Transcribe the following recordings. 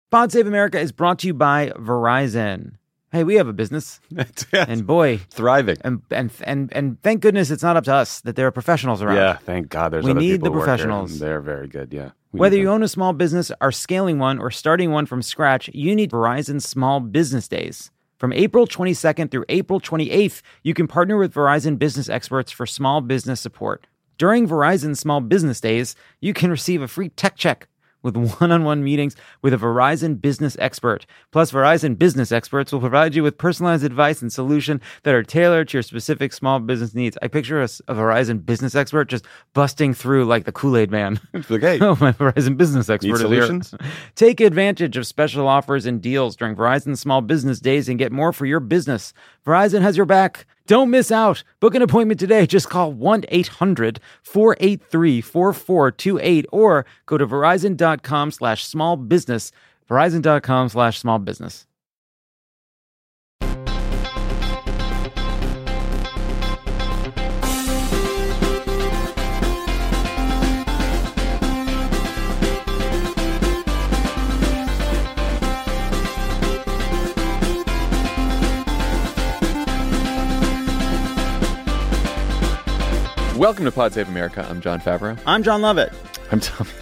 Pod Save America is brought to you by Verizon. Hey, we have a business, and boy, thriving. And thank goodness it's not up to us that there are professionals around. Yeah, thank God. We need the professionals. They're very good. Yeah. Whether you own a small business, are scaling one, or starting one from scratch, you need Verizon Small Business Days. From April 22nd through April 28th, you can partner with Verizon business experts for small business support. During Verizon Small Business Days, you can receive a free tech check with one-on-one meetings with a Verizon business expert. Plus, Verizon business experts will provide you with personalized advice and solutions that are tailored to your specific small business needs. I picture a Verizon business expert just busting through like the Kool-Aid man. Like, hey, oh, my Verizon business expert need solutions? Take advantage of special offers and deals during Verizon Small Business Days and get more for your business. Verizon has your back. Don't miss out. Book an appointment today. Just call 1-800-483-4428 or go to verizon.com/smallbusiness. Verizon.com/smallbusiness. Welcome to Pod Save America. I'm John Favreau. I'm John Lovett. I'm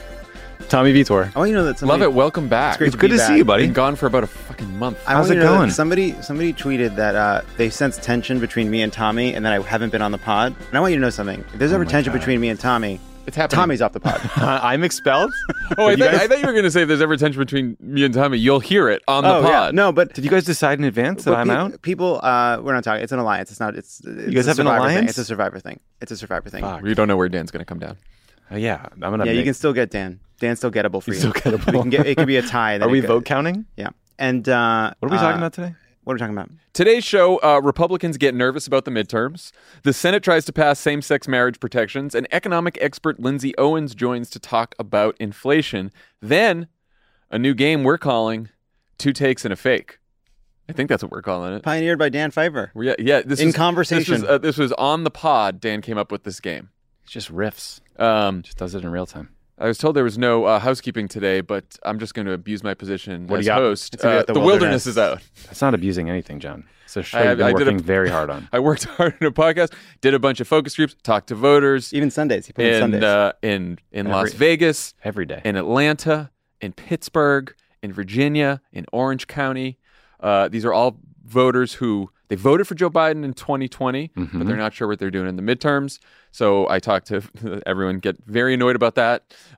Tommy Vitor. I want you to know that somebody... Lovett, welcome back. It's It's good to see you, buddy. Been gone for about a fucking month. How's it going? Somebody tweeted that they sense tension between me and Tommy, and that I haven't been on the pod. And I want you to know something. If there's ever tension between me and Tommy, It's happening. Tommy's off the pod. I'm expelled? Oh, I thought you were going to say if there's ever tension between me and Tommy, you'll hear it on the Yeah. pod. No, but Did you guys decide in advance that I'm out? People, we're not talking. It's an alliance. It's not. It's You guys a have an Survivor alliance? thing. It's a Survivor thing. It's a Survivor thing. Fuck. We don't know where Dan's going to come down. Yeah, I'm gonna. Yeah, you make- can still get Dan. Dan's still gettable for you. Still gettable. It could be a tie. Are we vote counting? Yeah. And What are we talking about today? What are we talking about? Today's show, Republicans get nervous about the midterms. The Senate tries to pass same-sex marriage protections. And economic expert Lindsay Owens joins to talk about inflation. Then, a new game we're calling Two Takes and a Fake. I think that's what we're calling it. Pioneered by Dan Pfeiffer. Yeah. Conversation. This was on the pod. Dan came up with this game. It's just riffs. Just does it in real time. I was told there was no housekeeping today, but I'm just going to abuse my position What do as you got? host. It's gonna be at The the Wilderness Wilderness. is out. That's not abusing anything, John. It's a show I you've been did a- working very hard on. I worked hard on a podcast, did a bunch of focus groups, talked to voters Even Sundays. He put in in Sundays. in Las Vegas, Every day. in Atlanta, in Pittsburgh, in Virginia, in Orange County. These are all voters who they voted for Joe Biden in 2020, but they're not sure what they're doing in the midterms. So I talked to everyone, get very annoyed about that.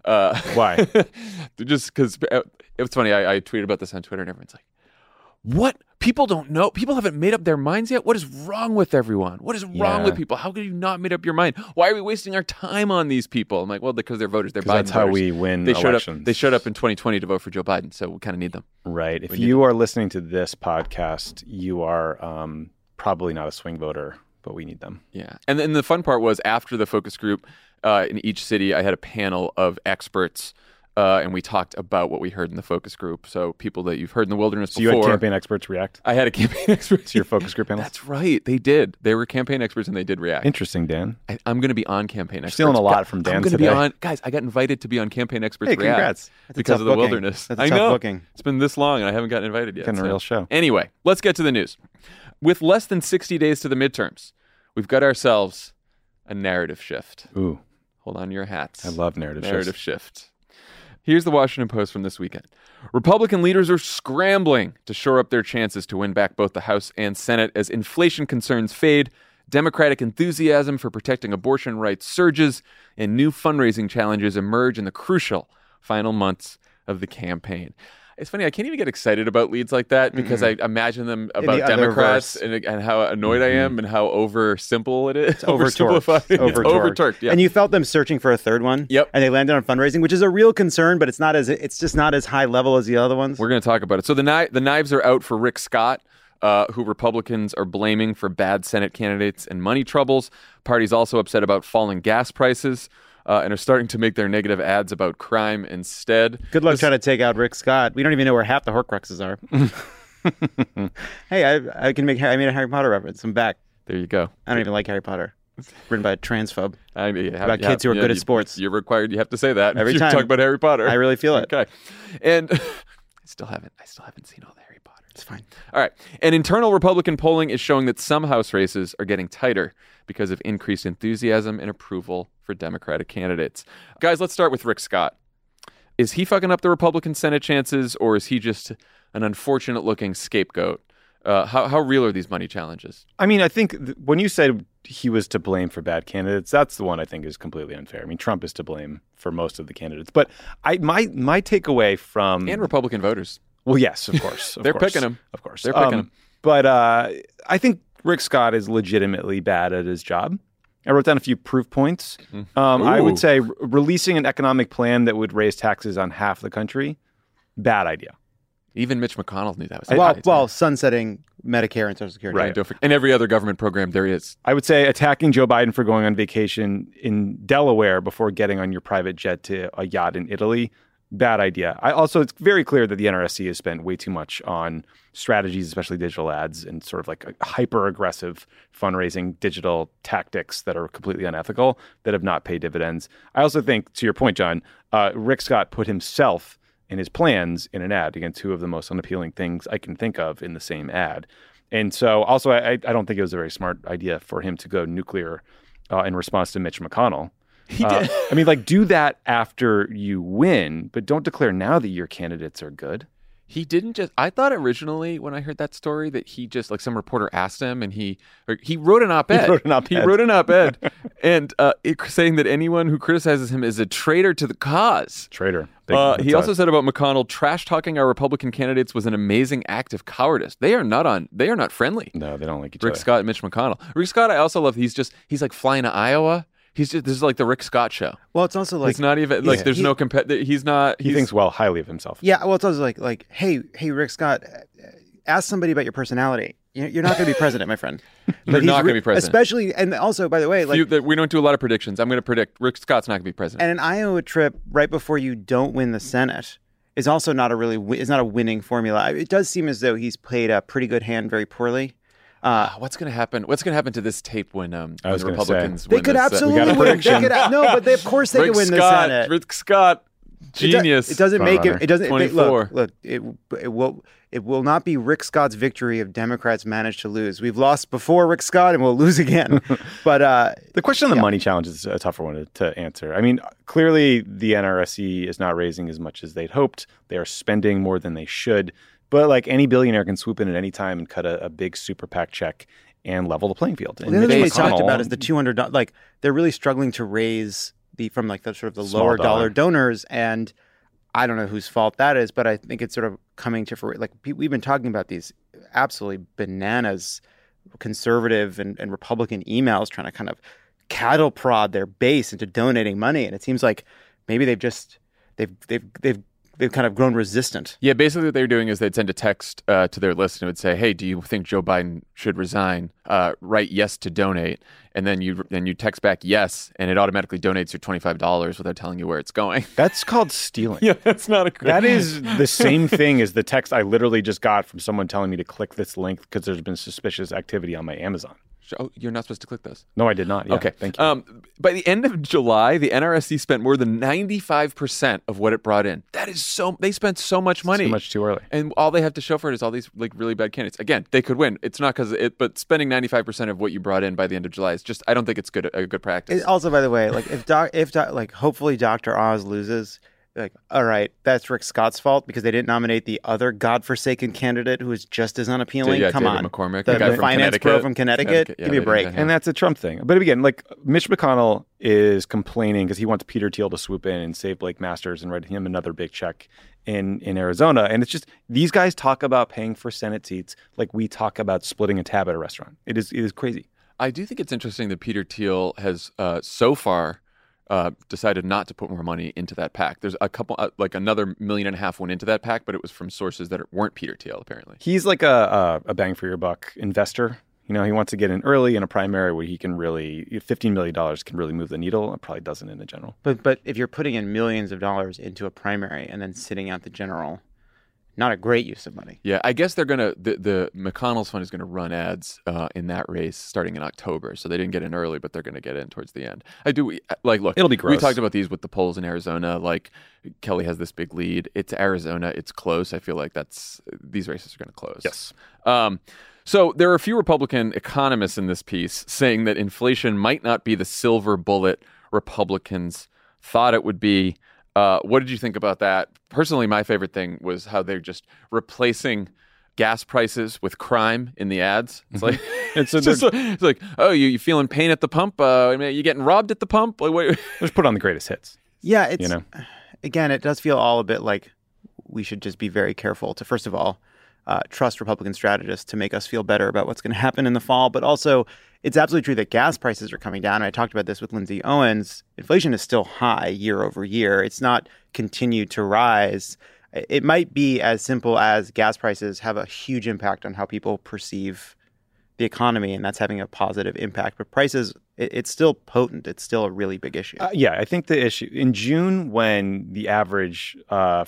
Why? Just because it was funny. I tweeted about this on Twitter, and everyone's like, "What? People don't know. People haven't made up their minds yet. What is wrong with everyone? What is wrong with people? How could you not made up your mind? Why are we wasting our time on these people?" I'm like, "Well, because they're voters. They're Biden that's how voters. we win They showed elections. up. They showed up in 2020 to vote for Joe Biden, so we kind of need them." Right. If We need you are listening to this podcast, you are probably not a swing voter, but we need them. Yeah. And then the fun part was after the focus group in each city, I had a panel of experts, and we talked about what we heard in the focus group. So people that you've heard in the Wilderness So you before. had campaign experts react I had a campaign expert. to your focus group panels? That's right. They did. They were campaign experts, and they did react. Interesting, Dan. I'm going to be on campaign experts. stealing a lot from Dan I'm gonna today. be on. Guys, I got invited to be on campaign experts Hey, react congrats. That's a because tough of the booking. Wilderness. That's a I tough know. booking. It's been this long, and I haven't gotten invited yet. Getting a real show. Anyway, let's get to the news. With less than 60 days to the midterms, we've got ourselves a narrative shift. Ooh, Hold on to your hats. I love narrative shift. Here's the Washington Post from this weekend. Republican leaders are scrambling to shore up their chances to win back both the House and Senate as inflation concerns fade, Democratic enthusiasm for protecting abortion rights surges, and new fundraising challenges emerge in the crucial final months of the campaign. It's funny, I can't even get excited about leads like that because I imagine them about the other Democrats verse. and how annoyed I am and how over simple it is. Overtorqued. It's overtorqued, yeah. And you felt them searching for a third one. Yep. And they landed on fundraising, which is a real concern, but it's just not as high level as the other ones. We're going to talk about it. So the knives are out for Rick Scott, who Republicans are blaming for bad Senate candidates and money troubles. Party's also upset about falling gas prices and are starting to make their negative ads about crime instead. Good luck trying to take out Rick Scott. We don't even know where half the Horcruxes are. Hey, I made a Harry Potter reference. I'm back. There you go. I don't even like Harry Potter. It's written by a transphobe. I mean, About kids who are good at sports. You're required. You have to say that Every if you time. talk about Harry Potter. I really feel it. Okay. And still haven't seen all the Harry Potter. It's fine. All right. And internal Republican polling is showing that some House races are getting tighter because of increased enthusiasm and approval for Democratic candidates. Guys, let's start with Rick Scott. Is he fucking up the Republican Senate chances, or is he just an unfortunate-looking scapegoat? How real are these money challenges? I mean, I think when you said he was to blame for bad candidates, that's the one I think is completely unfair. I mean, Trump is to blame for most of the candidates. But my takeaway from... And Republican voters. Well, yes, of course. They're picking him. Of course. They're picking him. But I think Rick Scott is legitimately bad at his job. I wrote down a few proof points. I would say releasing an economic plan that would raise taxes on half the country, bad idea. Even Mitch McConnell knew that was a bad idea. Well, sunsetting Medicare and Social Security. Right. And every other government program there is. I would say attacking Joe Biden for going on vacation in Delaware before getting on your private jet to a yacht in Italy, bad idea. It's very clear that the NRSC has spent way too much on strategies, especially digital ads, and sort of like a hyper-aggressive fundraising digital tactics that are completely unethical, that have not paid dividends. I also think, to your point, John, Rick Scott put himself and his plans in an ad. Again, two of the most unappealing things I can think of in the same ad. And so also, I don't think it was a very smart idea for him to go nuclear in response to Mitch McConnell. He did. I mean, do that after you win, but don't declare now that your candidates are good. He didn't just... I thought originally when I heard that story that he just, some reporter asked him and he wrote an op-ed. He wrote an op-ed and saying that anyone who criticizes him is a traitor to the cause. Traitor. He also said about McConnell, trash-talking our Republican candidates was an amazing act of cowardice. They are not friendly. No, they don't like each other. Rick Scott and Mitch McConnell. Rick Scott, I also love, he's like flying to Iowa. This is like the Rick Scott show. Well, it's also like... It's not even... there's no... He's not... He thinks highly of himself. Yeah, well, it's also like, hey, Rick Scott, ask somebody about your personality. You're not going to be president, my friend. You're not going to be president. Especially, and also, by the way... we don't do a lot of predictions. I'm going to predict Rick Scott's not going to be president. And an Iowa trip right before you don't win the Senate is also not a winning formula. It does seem as though he's played a pretty good hand very poorly. What's going to happen? What's going to happen to this tape when the Republicans win? They could absolutely win. Of course they could win the Senate. Rick Scott, genius. It doesn't make it. It doesn't. 24. Look. It will not be Rick Scott's victory if Democrats manage to lose. We've lost before Rick Scott, and we'll lose again. But the question on the money challenge is a tougher one to answer. I mean, clearly the NRSC is not raising as much as they'd hoped. They are spending more than they should. But any billionaire can swoop in at any time and cut a big super PAC check and level the playing field. The other thing we talked about is the $200. They're really struggling to raise from the sort of the lower dollar donors, and I don't know whose fault that is, but I think it's sort of coming to we've been talking about these absolutely bananas conservative and Republican emails trying to kind of cattle prod their base into donating money, and it seems like maybe they've kind of grown resistant. Yeah, basically what they were doing is they'd send a text to their list and it would say, hey, do you think Joe Biden should resign? Write yes to donate. And then you text back yes, and it automatically donates your $25 without telling you where it's going. That's called stealing. Yeah, that's not a good... That is the same thing as the text I literally just got from someone telling me to click this link because there's been suspicious activity on my Amazon. Oh, you're not supposed to click those? No, I did not. Yeah, okay. Thank you. By the end of July, the NRSC spent more than 95% of what it brought in. That is they spent so much money. Too much too early. And all they have to show for it is all these really bad candidates. Again, they could win. It's not because of it, but spending 95% of what you brought in by the end of July is just, I don't think it's a good practice. Also, by the way, if hopefully Dr. Oz loses, all right, that's Rick Scott's fault because they didn't nominate the other godforsaken candidate who is just as unappealing. Come David on, McCormick, the guy from finance bro from Connecticut. Yeah, give me a break. And that's a Trump thing. But again, Mitch McConnell is complaining because he wants Peter Thiel to swoop in and save Blake Masters and write him another big check in Arizona. And it's just, these guys talk about paying for Senate seats like we talk about splitting a tab at a restaurant. It is crazy. I do think it's interesting that Peter Thiel has so far decided not to put more money into that PAC. There's a couple, another $1.5 million went into that PAC, but it was from sources that weren't Peter Thiel, apparently. He's like a bang for your buck investor. He wants to get in early in a primary where he can really, $15 million can really move the needle. It probably doesn't in the general. But if you're putting in millions of dollars into a primary and then sitting out the general, not a great use of money. Yeah, I guess they're gonna the McConnell's fund is gonna run ads in that race starting in October. So they didn't get in early, but they're gonna get in towards the end. Look, it'll be gross. We talked about these with the polls in Arizona. Like Kelly has this big lead. It's Arizona. It's close. I feel like these races are gonna close. Yes. So there are a few Republican economists in this piece saying that inflation might not be the silver bullet Republicans thought it would be. What did you think about that? Personally, my favorite thing was how they're just replacing gas prices with crime in the ads. It's like it's like, oh, you feeling pain at the pump? You getting robbed at the pump? Like, what? Just put on the greatest hits. Yeah, it's again, it does feel all a bit like we should just be very careful to, first of all, trust Republican strategists to make us feel better about what's going to happen in the fall. But also, it's absolutely true that gas prices are coming down. I talked about this with Lindsay Owens. Inflation is still high year over year. It's not continued to rise. It might be as simple as gas prices have a huge impact on how people perceive the economy, and that's having a positive impact. But prices, it's still potent. It's still a really big issue. I think the issue in June, when the average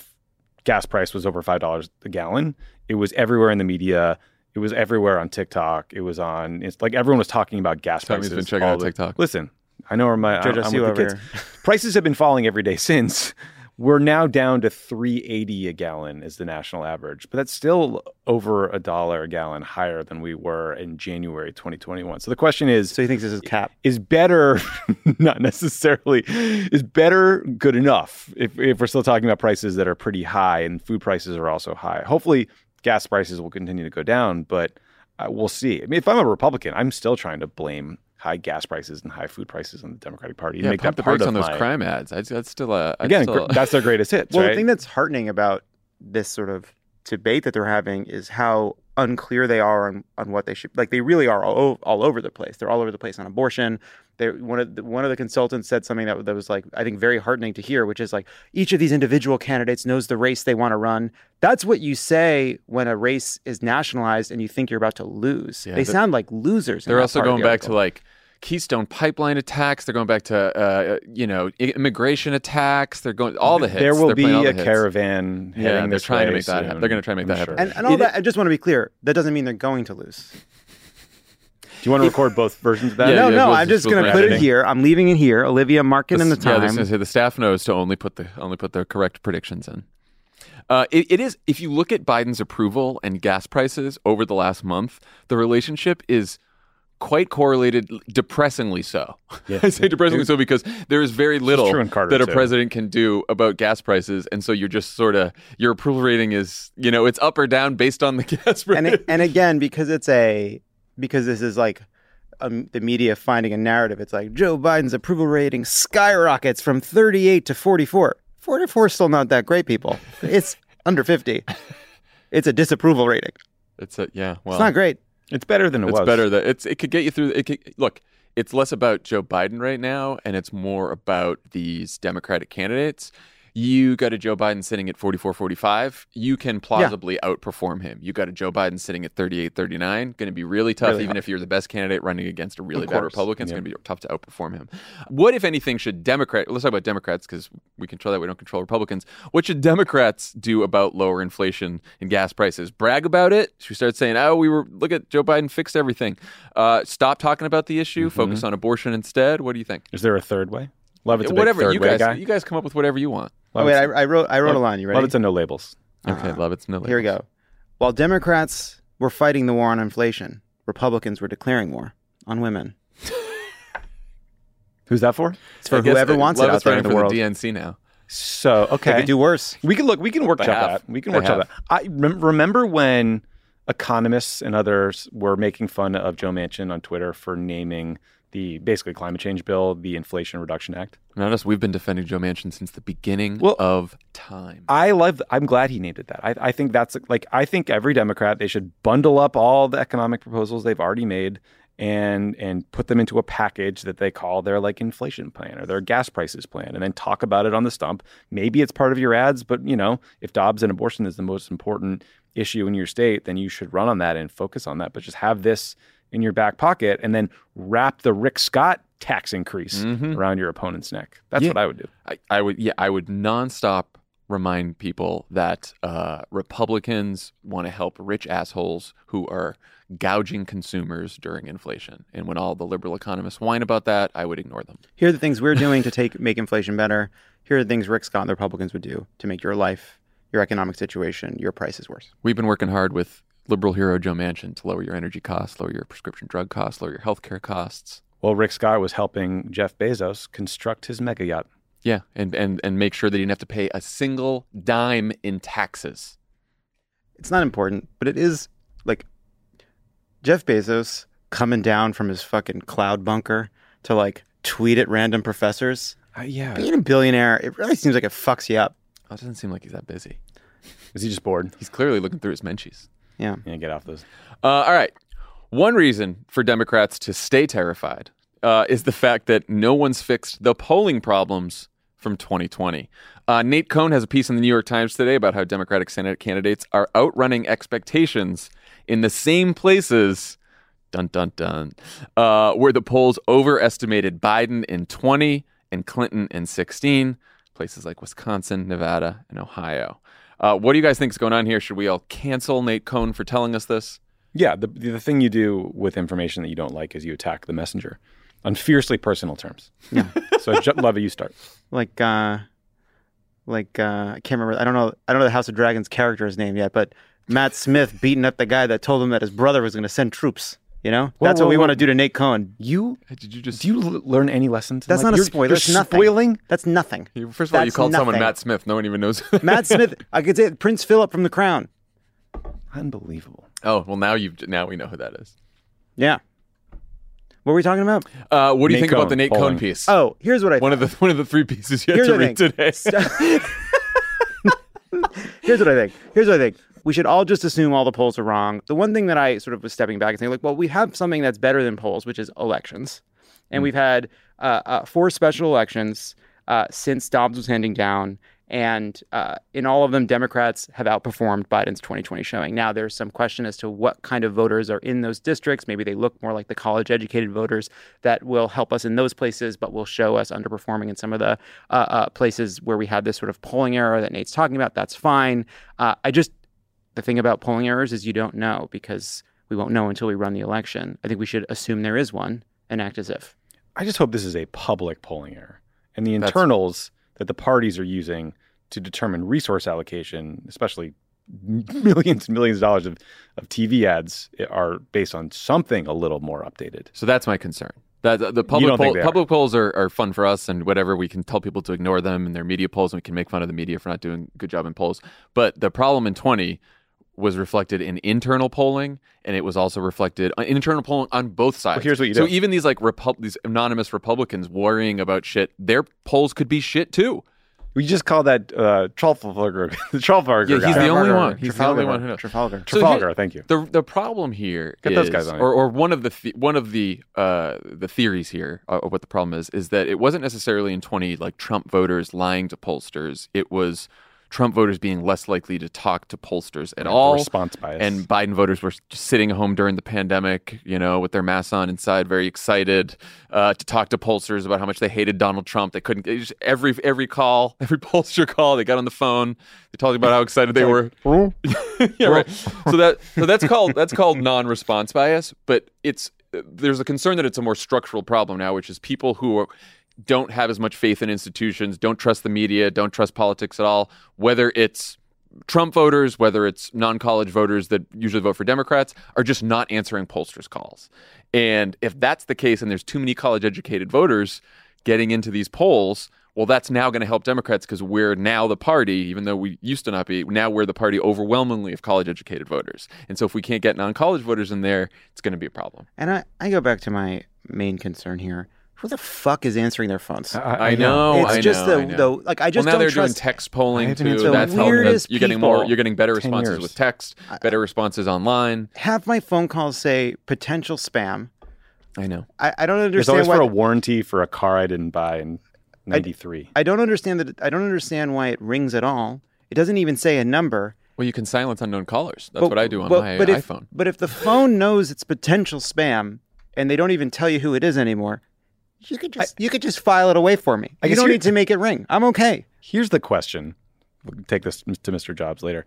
gas price was over $5 a gallon, it was everywhere in the media. It was everywhere on TikTok. It's like everyone was talking about gas prices. Tommy's been checking out TikTok. Listen, I know where I'm with the kids. Here. Prices have been falling every day since. We're now down to $3.80 a gallon is the national average, but that's still over $1 a gallon higher than we were in January 2021. So the question is, so he thinks this is cap? Is better, not necessarily, is better good enough if we're still talking about prices that are pretty high and food prices are also high? Hopefully gas prices will continue to go down, but we'll see. I mean, if I'm a Republican, I'm still trying to blame high gas prices and high food prices on the Democratic Party. Yeah, make pump that the part brakes of on those crime ads. That's still that's their greatest hits. Well, right? The thing that's heartening about this sort of debate that they're having is how unclear they are on what they should. Like, they really are all over the place. They're all over the place on abortion. One of the consultants said something that was like, I think, very heartening to hear, which is like, each of these individual candidates knows the race they want to run. That's what you say when a race is nationalized and you think you're about to lose. Yeah, they sound like losers. They're also going back to like Keystone Pipeline attacks. They're going back to immigration attacks. They're going all the hits. There will be a caravan. Yeah, they're trying to make that happen. They're going to try to make that happen. And all that. I just want to be clear. That doesn't mean they're going to lose. Do you want to record both versions of that? No. I'm just going to put it here. I'm leaving it here. Olivia, mark it in the time. Yeah, the staff knows to only put the correct predictions in. It is. If you look at Biden's approval and gas prices over the last month, the relationship is quite correlated, depressingly so. Yeah. I say depressingly so because there is very little that a president can do about gas prices, and so you're just sort of, your approval rating is, it's up or down based on the gas price. And again, because this is like the media finding a narrative, it's like Joe Biden's approval rating skyrockets from 38 to 44. 44 is still not that great, people. It's under 50. It's a disapproval rating. It's not great. It's better than it was. It's better that it could get you through. Look, it's less about Joe Biden right now, and it's more about these Democratic candidates. You got a Joe Biden sitting at 44, 45. You can plausibly outperform him. You got a Joe Biden sitting at 38, 39. Going to be really tough, even if you're the best candidate running against a really bad Republican. It's going to be tough to outperform him. What, if anything, should let's talk about Democrats, because we control that. We don't control Republicans. What should Democrats do about lower inflation and gas prices? Brag about it? Should we start saying, look at Joe Biden fixed everything? Stop talking about the issue. Focus on abortion instead. What do you think? Is there a third way? Lovett's a whatever big third way guy. You guys come up with whatever you want. I wrote a line. You ready? Lovett's a no labels. Okay, Lovett's no labels. Here we go. While Democrats were fighting the war on inflation, Republicans were declaring war on women. Who's that for? It's for whoever wants it out there in the world. The DNC now. So, okay. They could do worse. We can workshop that. We can workshop that. I remember when economists and others were making fun of Joe Manchin on Twitter for naming the basically climate change bill the Inflation Reduction Act. Notice we've been defending Joe Manchin since the beginning of time. I'm glad he named it that. I think that's I think every Democrat, they should bundle up all the economic proposals they've already made and put them into a package that they call their inflation plan or their gas prices plan, and then talk about it on the stump. Maybe it's part of your ads, but if Dobbs and abortion is the most important issue in your state, then you should run on that and focus on that. But just have this in your back pocket and then wrap the Rick Scott tax increase around your opponent's neck. That's what I would do. I would nonstop remind people that Republicans want to help rich assholes who are gouging consumers during inflation. And when all the liberal economists whine about that, I would ignore them. Here are the things we're doing to make inflation better. Here are the things Rick Scott and the Republicans would do to make your life, your economic situation, your prices worse. We've been working hard with liberal hero Joe Manchin to lower your energy costs, lower your prescription drug costs, lower your healthcare costs. Well, Rick Scott was helping Jeff Bezos construct his mega yacht. Yeah, and make sure that he didn't have to pay a single dime in taxes. It's not important, but it is like Jeff Bezos coming down from his fucking cloud bunker to like tweet at random professors. Yeah. Being a billionaire, it really seems like it fucks you up. Oh, it doesn't seem like he's that busy. Is he just bored? He's clearly looking through his Menchies. Yeah. Yeah, get off those. All right. One reason for Democrats to stay terrified is the fact that no one's fixed the polling problems from 2020. Nate Cohn has a piece in the New York Times today about how Democratic Senate candidates are outrunning expectations in the same places, dun, dun, dun, where the polls overestimated Biden in 20 and Clinton in 16, places like Wisconsin, Nevada, and Ohio. What do you guys think is going on here? Should we all cancel Nate Cohn for telling us this? Yeah, the thing you do with information that you don't like is you attack the messenger on fiercely personal terms. Yeah. So, Leva, you start. I can't remember. I don't know the House of Dragons character's name yet, but Matt Smith beating up the guy that told him that his brother was going to send troops. You know, that's what we want to do to Nate Cohn. Do you learn any lessons? That's not a spoiler. That's nothing. Spoiling? That's nothing. First of all, you called someone Matt Smith. No one even knows. Matt Smith. I could say Prince Philip from The Crown. Unbelievable. Oh well, now we know who that is. Yeah. What were we talking about? What do you think about the Nate Cohn piece? Oh, here's what I one of the 3 pieces you had to read today. Here's what I think. We should all just assume all the polls are wrong. The one thing that I sort of was stepping back and saying, like, well, we have something that's better than polls, which is elections. And we've had 4 special elections since Dobbs was handing down. And in all of them, Democrats have outperformed Biden's 2020 showing. Now, there's some question as to what kind of voters are in those districts. Maybe they look more like the college-educated voters that will help us in those places, but will show us underperforming in some of the places where we had this sort of polling error that Nate's talking about. That's fine. The thing about polling errors is you don't know because we won't know until we run the election. I think we should assume there is one and act as if. I just hope this is a public polling error. And the internals that the parties are using to determine resource allocation, especially millions and millions of dollars of TV ads, are based on something a little more updated. So that's my concern. That the public polls are fun for us and whatever. We can tell people to ignore them and their media polls, and we can make fun of the media for not doing a good job in polls. But the problem in 20 was reflected in internal polling, and it was also reflected in internal polling on both sides. Well, here's what you do. So even these these anonymous Republicans worrying about shit, their polls could be shit too. We just call that Trafalgar. The Trafalgar. Yeah, he's guy. the only one. He's the only one who knows. Trafalgar. Thank you. The problem here Get is, those guys on it. or one of the theories here of what the problem is that it wasn't necessarily in 20 like Trump voters lying to pollsters. It was Trump voters being less likely to talk to pollsters at all. Response bias. And Biden voters were just sitting home during the pandemic, with their masks on inside, very excited to talk to pollsters about how much they hated Donald Trump. They couldn't every pollster call, they got on the phone. They told you about how excited they were. Yeah, right. So that's called non-response bias. But there's a concern that it's a more structural problem now, which is people who don't have as much faith in institutions, don't trust the media, don't trust politics at all, whether it's Trump voters, whether it's non-college voters that usually vote for Democrats, are just not answering pollsters' calls. And if that's the case and there's too many college-educated voters getting into these polls, well, that's now going to help Democrats because we're now the party, even though we used to not be, now we're the party overwhelmingly of college-educated voters. And so if we can't get non-college voters in there, it's going to be a problem. And I go back to my main concern here. Who the fuck is answering their phones? I know. It's just I just now don't they're trust. doing text polling too. The That's weirdest you're getting people. You're getting better 10 responses years. with text, better responses online. Have my phone calls say potential spam. I know. I don't It's understand always why. for a warranty for a car I didn't buy in 93. I don't understand that. I don't understand why it rings at all. It doesn't even say a number. Well, you can silence unknown callers. That's what I do on my iPhone. But if the phone knows it's potential spam and they don't even tell you who it is anymore, you could just file it away for me. You don't need to make it ring. I'm okay. Here's the question. we'll take this to Mr. Jobs later.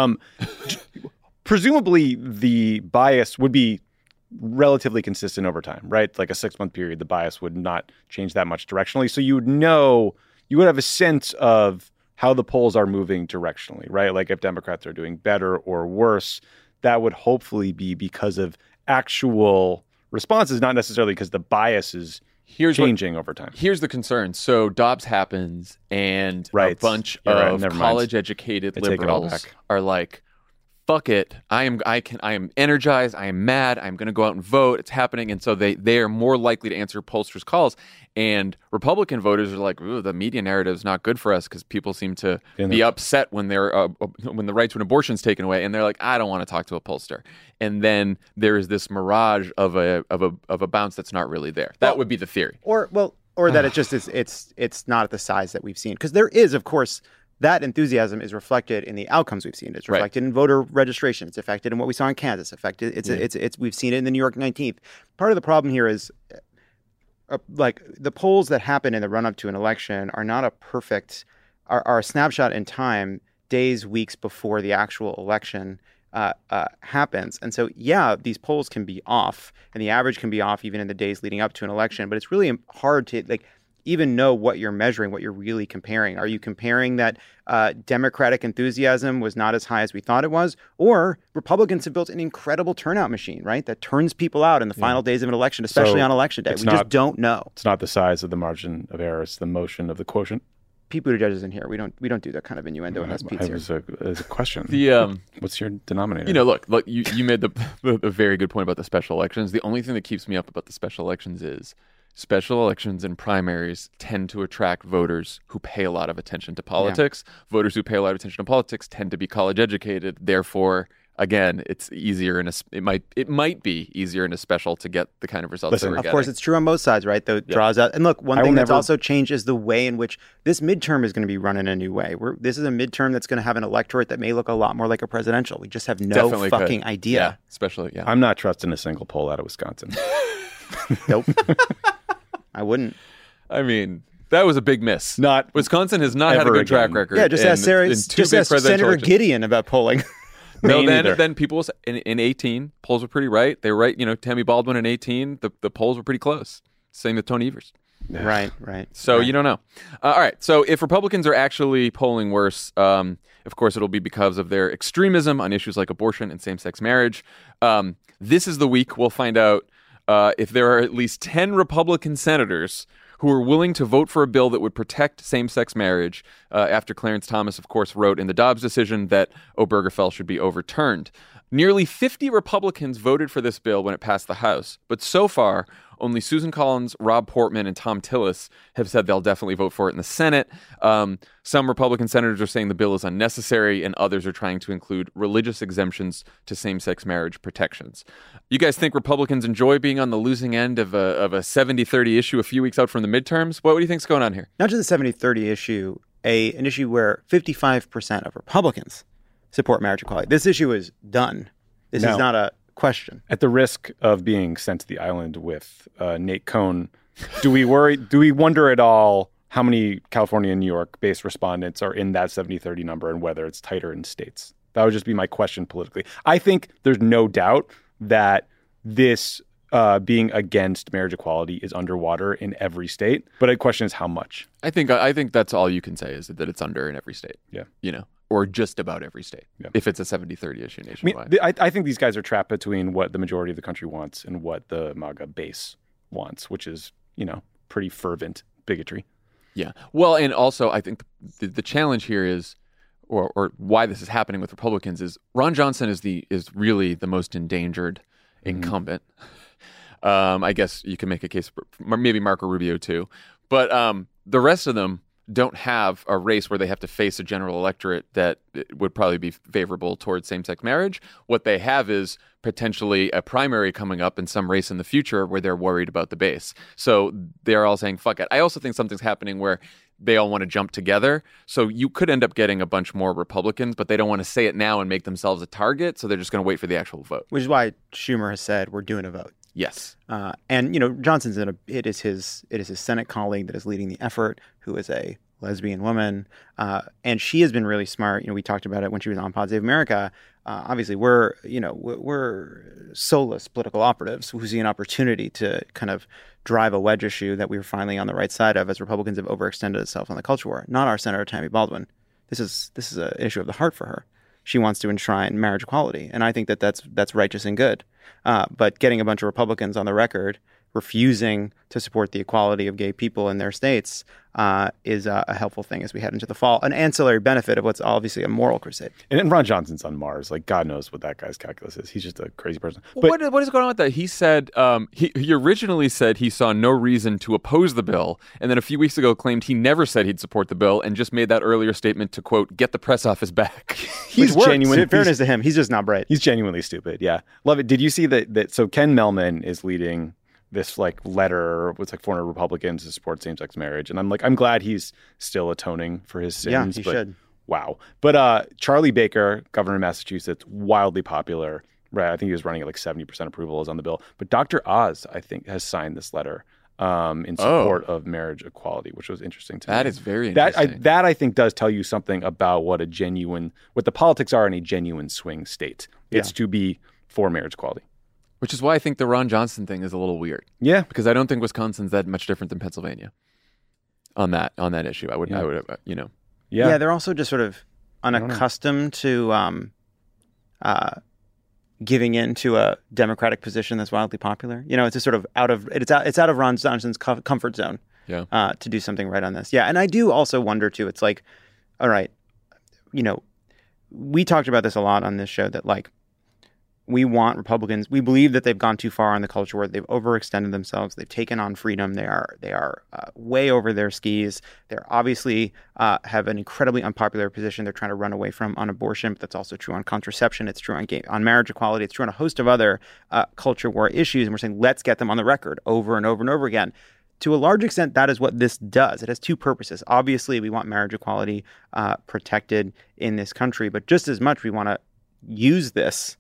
Presumably, the bias would be relatively consistent over time, right? Like a 6-month period, the bias would not change that much directionally. So you would have a sense of how the polls are moving directionally, right? Like if Democrats are doing better or worse, that would hopefully be because of actual responses, not necessarily because the bias is changing over time. Here's the concern. So Dobbs happens, and a bunch of college-educated liberals are like, fuck it. I am energized. I am mad. I'm going to go out and vote. It's happening. And so they are more likely to answer pollsters' calls. And Republican voters are like, ooh, the media narrative is not good for us because people seem to be upset when when the right to an abortion is taken away. And they're like, I don't want to talk to a pollster. And then there is this mirage of a bounce that's not really there. That would be the theory. Or that it just is. It's not at the size that we've seen, because there is, of course. That enthusiasm is reflected in the outcomes we've seen. It's reflected in voter registration. It's affected in what we saw in Kansas. We've seen it in the New York 19th. Part of the problem here is like the polls that happen in the run up to an election are not are a snapshot in time, days, weeks before the actual election happens. And so, these polls can be off, and the average can be off even in the days leading up to an election. But it's really hard to even know what you're measuring, what you're really comparing. Are you comparing that Democratic enthusiasm was not as high as we thought it was? Or Republicans have built an incredible turnout machine, right? That turns people out in the final days of an election, especially on election day. We just don't know. It's not the size of the margin of error. It's the motion of the quotient. Pete Buttigieg is in here. We don't do that kind of innuendo unless Pete's here. As a question. What's your denominator? Look, you made the very good point about the special elections. The only thing that keeps me up about the special elections is special elections and primaries tend to attract voters who pay a lot of attention to politics. Yeah. Voters who pay a lot of attention to politics tend to be college educated. Therefore, again, it's easier it might be easier in a special to get the kind of results that we're getting. Of course, it's true on both sides, right? The draws out. And look, one thing that's also changed is the way in which this midterm is going to be run in a new way. This is a midterm that's going to have an electorate that may look a lot more like a presidential. We just have no fucking idea. Yeah, especially, I'm not trusting a single poll out of Wisconsin. Nope. I wouldn't. I mean, that was a big miss. Wisconsin has not had a good track record. Yeah, just ask Senator Gideon about polling. Then people will say, in 18, polls were pretty right. They were right. Tammy Baldwin in 18, the polls were pretty close. Same with Tony Evers. Right. So you don't know. All right. So if Republicans are actually polling worse, of course, it'll be because of their extremism on issues like abortion and same-sex marriage. This is the week we'll find out if there are at least 10 Republican senators who are willing to vote for a bill that would protect same-sex marriage after Clarence Thomas, of course, wrote in the Dobbs decision that Obergefell should be overturned. Nearly 50 Republicans voted for this bill when it passed the House, but so far, only Susan Collins, Rob Portman, and Tom Tillis have said they'll definitely vote for it in the Senate. Some Republican senators are saying the bill is unnecessary, and others are trying to include religious exemptions to same-sex marriage protections. You guys think Republicans enjoy being on the losing end of a 70-30 issue a few weeks out from the midterms? What do you think's going on here? Not just a 70-30 issue, an issue where 55% of Republicans support marriage equality. This issue is done. This is not a question. At the risk of being sent to the island with Nate Cohn, do we wonder at all how many California and New York-based respondents are in that 70-30 number and whether it's tighter in states? That would just be my question politically. I think there's no doubt that this being against marriage equality is underwater in every state, but the question is how much. I think that's all you can say is that it's under in every state. Yeah. Or just about every state, if it's a 70-30 issue nationwide. I think these guys are trapped between what the majority of the country wants and what the MAGA base wants, which is, pretty fervent bigotry. Yeah. Well, and also I think the challenge here is, or why this is happening with Republicans is Ron Johnson is really the most endangered incumbent. I guess you can make a case for maybe Marco Rubio too, but the rest of them don't have a race where they have to face a general electorate that would probably be favorable towards same-sex marriage. What they have is potentially a primary coming up in some race in the future where they're worried about the base. So they're all saying, fuck it. I also think something's happening where they all want to jump together. So you could end up getting a bunch more Republicans, but they don't want to say it now and make themselves a target. So they're just going to wait for the actual vote. Which is why Schumer has said we're doing a vote. Yes. And Johnson's it is his Senate colleague that is leading the effort, who is a lesbian woman. And she has been really smart. We talked about it when she was on Pod Save America. Obviously, we're soulless political operatives who see an opportunity to kind of drive a wedge issue that we were finally on the right side of as Republicans have overextended itself on the culture war. Not our Senator Tammy Baldwin. This is an issue of the heart for her. She wants to enshrine marriage equality, and I think that's righteous and good. But getting a bunch of Republicans on the record refusing to support the equality of gay people in their states is a helpful thing as we head into the fall. An ancillary benefit of what's obviously a moral crusade. And Ron Johnson's on Mars. Like, God knows what that guy's calculus is. He's just a crazy person. But what is going on with that? He said he originally said he saw no reason to oppose the bill, and then a few weeks ago claimed he never said he'd support the bill, and just made that earlier statement to, quote, get the press off his back. He's genuine. In fairness to him, he's just not bright. He's genuinely stupid. Yeah, love it. Did you see that? So Ken Mellman is leading this letter with 400 Republicans to support same-sex marriage, and I'm glad he's still atoning for his sins. Yeah, he should. Wow. But Charlie Baker, governor of Massachusetts, wildly popular. Right, I think he was running at 70% approval is on the bill. But Dr. Oz, I think, has signed this letter in support of marriage equality, which was interesting to me. That is very interesting. That I think does tell you something about what the politics are in a genuine swing state. It's to be for marriage equality. Which is why I think the Ron Johnson thing is a little weird. Yeah, because I don't think Wisconsin's that much different than Pennsylvania on that issue. I would, Yeah, they're also just sort of unaccustomed to giving in to a Democratic position that's wildly popular. It's just sort of out of Ron Johnson's comfort zone. Yeah, to do something right on this. Yeah, and I do also wonder too. It's like, all right, we talked about this a lot on this show that we want Republicans. We believe that they've gone too far on the culture war. They've overextended themselves. They've taken on freedom. They are way over their skis. They're obviously have an incredibly unpopular position they're trying to run away from on abortion. But that's also true on contraception. It's true on marriage equality. It's true on a host of other culture war issues. And we're saying, let's get them on the record over and over and over again. To a large extent, that is what this does. It has two purposes. Obviously, we want marriage equality protected in this country. But just as much, we want to use this.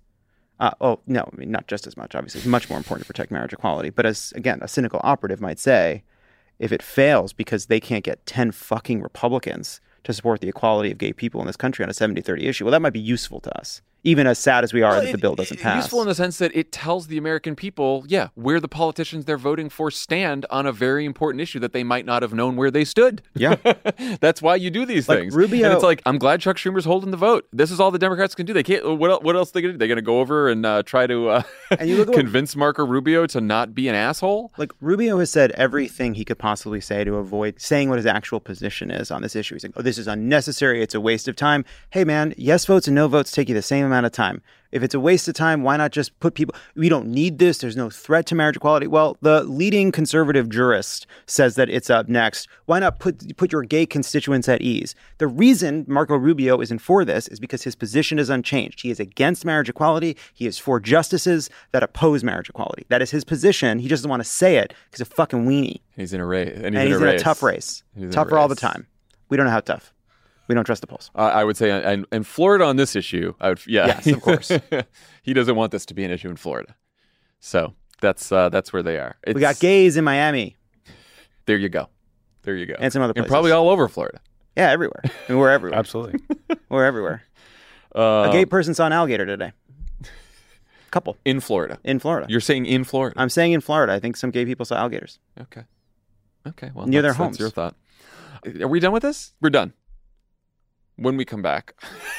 Not just as much. Obviously, it's much more important to protect marriage equality. But as, again, a cynical operative might say, if it fails because they can't get 10 fucking Republicans to support the equality of gay people in this country on a 70-30 issue, well, that might be useful to us, even as sad as we are that the bill doesn't pass. Useful in the sense that it tells the American people, where the politicians they're voting for stand on a very important issue that they might not have known where they stood. Yeah. That's why you do these things. Rubio, and it's I'm glad Chuck Schumer's holding the vote. This is all the Democrats can do. They can't. What else are they going to do? They're going to go over and try to convince Marco Rubio to not be an asshole? Rubio has said everything he could possibly say to avoid saying what his actual position is on this issue. He's like, this is unnecessary. It's a waste of time. Hey, man, yes votes and no votes take you the same amount of time. If it's a waste of time, why not just put people... We don't need this. There's no threat to marriage equality. Well, the leading conservative jurist says that it's up next. Why not put your gay constituents at ease? The reason Marco Rubio isn't for this is because his position is unchanged. He is against marriage equality. He is for justices that oppose marriage equality. That is his position. He just doesn't want to say it because he's a fucking weenie. He's in a race. And he's in a tough race. Tougher all the time. We don't know how tough. We don't trust the polls. I would say, and Florida on this issue, yes, of course. He doesn't want this to be an issue in Florida. So that's where they are. We got gays in Miami. There you go. And some other places. And probably all over Florida. Yeah, everywhere. And we're everywhere. Absolutely. We're everywhere. A gay person saw an alligator today. Couple. In Florida. You're saying in Florida? I'm saying in Florida. I think some gay people saw alligators. Okay. Well, near their homes. That's your thought. Are we done with this? We're done. When we come back,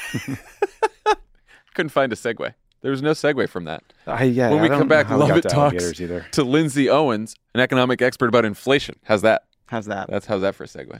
couldn't find a segue. There was no segue from that. When we come back, Lovett talks to Lindsay Owens, an economic expert about inflation. How's that? How's that for a segue?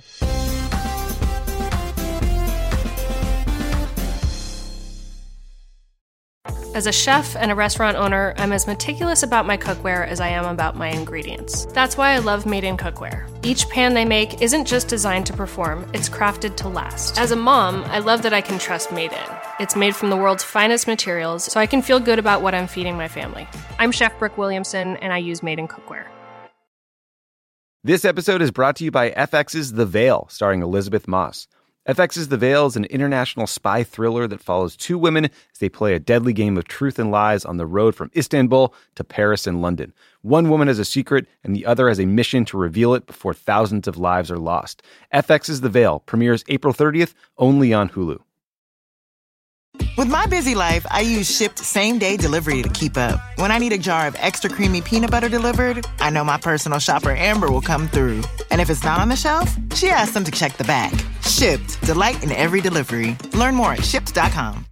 As a chef and a restaurant owner, I'm as meticulous about my cookware as I am about my ingredients. That's why I love Made In Cookware. Each pan they make isn't just designed to perform, it's crafted to last. As a mom, I love that I can trust Made In. It's made from the world's finest materials, so I can feel good about what I'm feeding my family. I'm Chef Brooke Williamson, and I use Made In Cookware. This episode is brought to you by FX's The Veil, starring Elizabeth Moss. FX's The Veil is an international spy thriller that follows two women as they play a deadly game of truth and lies on the road from Istanbul to Paris and London. One woman has a secret, and the other has a mission to reveal it before thousands of lives are lost. FX's The Veil premieres April 30th, only on Hulu. With my busy life, I use Shipt same-day delivery to keep up. When I need a jar of extra creamy peanut butter delivered, I know my personal shopper Amber will come through. And if it's not on the shelf, she asks them to check the back. Shipt, delight in every delivery. Learn more at Shipt.com.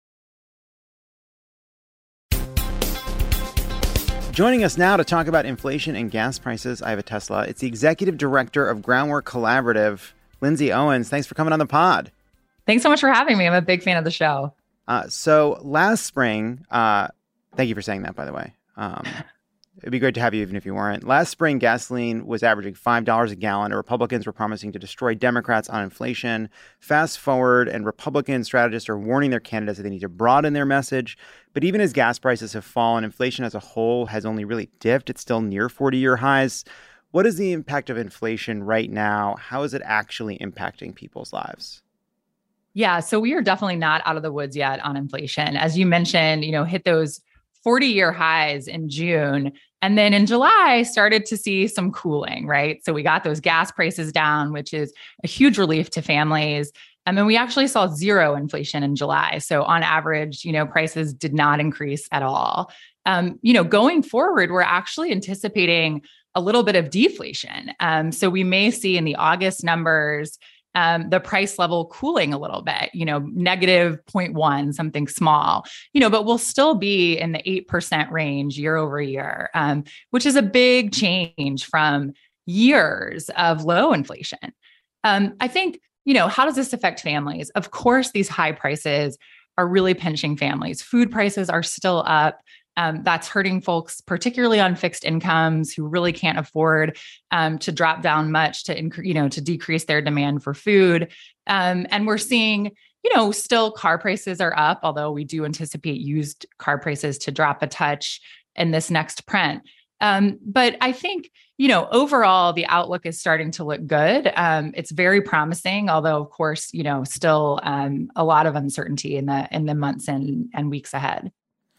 Joining us now to talk about inflation and gas prices, I have a Tesla. It's the executive director of Groundwork Collaborative, Lindsay Owens. Thanks for coming on the pod. Thanks so much for having me. I'm a big fan of the show. So last spring, thank you for saying that, by the way. It'd be great to have you even if you weren't. Last spring, gasoline was averaging $5 a gallon, and Republicans were promising to destroy Democrats on inflation. Fast forward, and Republican strategists are warning their candidates that they need to broaden their message. But even as gas prices have fallen, inflation as a whole has only really dipped. It's still near 40-year highs. What is the impact of inflation right now? How is it actually impacting people's lives? Yeah, so we are definitely not out of the woods yet on inflation. As you mentioned, hit those 40-year highs in June. And then in July, started to see some cooling, right? So we got those gas prices down, which is a huge relief to families. And then we actually saw zero inflation in July. So on average, prices did not increase at all. Going forward, we're actually anticipating a little bit of deflation. So we may see in the August numbers, the price level cooling a little bit, negative 0.1, something small, but we'll still be in the 8% range year over year, which is a big change from years of low inflation. I think, how does this affect families? Of course, these high prices are really pinching families. Food prices are still up. That's hurting folks, particularly on fixed incomes who really can't afford to drop down much to decrease their demand for food. And we're seeing, still car prices are up, although we do anticipate used car prices to drop a touch in this next print. But I think, overall, the outlook is starting to look good. It's very promising, although, of course, still a lot of uncertainty in the months and weeks ahead.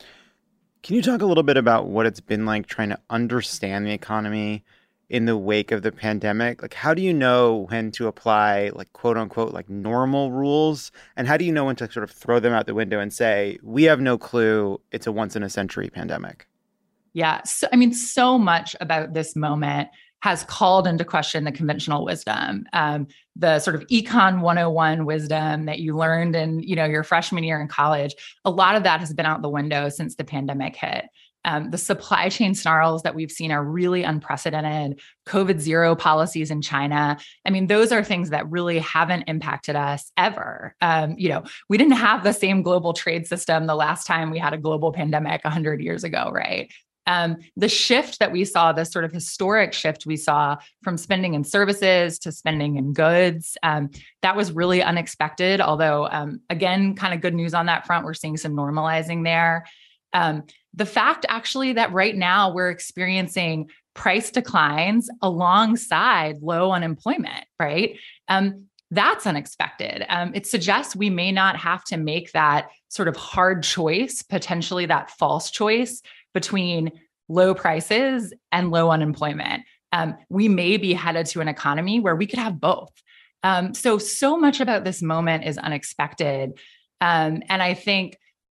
Can you talk a little bit about what it's been like trying to understand the economy in the wake of the pandemic? Like, how do you know when to apply, like, quote unquote, like normal rules? And how do you know when to sort of throw them out the window and say, we have no clue, it's a once in a century pandemic? Yeah. So much about this moment has called into question the conventional wisdom, the sort of Econ 101 wisdom that you learned in, your freshman year in college. A lot of that has been out the window since the pandemic hit. The supply chain snarls that we've seen are really unprecedented. COVID zero policies in China. Those are things that really haven't impacted us ever. We didn't have the same global trade system the last time we had a global pandemic 100 years ago, right? The shift that we saw, the sort of historic shift we saw from spending in services to spending in goods, that was really unexpected. Although, again, kind of good news on that front, we're seeing some normalizing there. The fact actually that right now we're experiencing price declines alongside low unemployment, right? That's unexpected. It suggests we may not have to make that sort of hard choice, potentially that false choice between low prices and low unemployment. We may be headed to an economy where we could have both. So much about this moment is unexpected. And I think,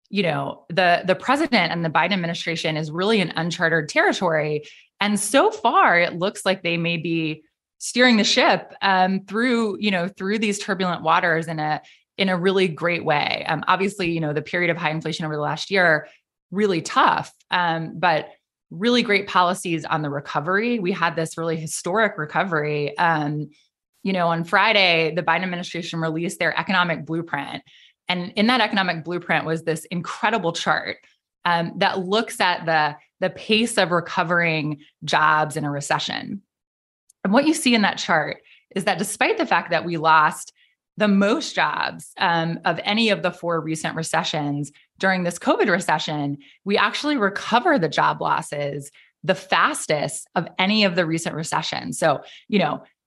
the president and the Biden administration is really in uncharted territory. And so far, it looks like they may be steering the ship through these turbulent waters in a really great way. Obviously, the period of high inflation over the last year, really tough, but really great policies on the recovery. We had this really historic recovery. On Friday, the Biden administration released their economic blueprint. And in that economic blueprint was this incredible chart that looks at the pace of recovering jobs in a recession. And what you see in that chart is that despite the fact that we lost the most jobs of any of the four recent recessions during this COVID recession, we actually recover the job losses the fastest of any of the recent recessions. So,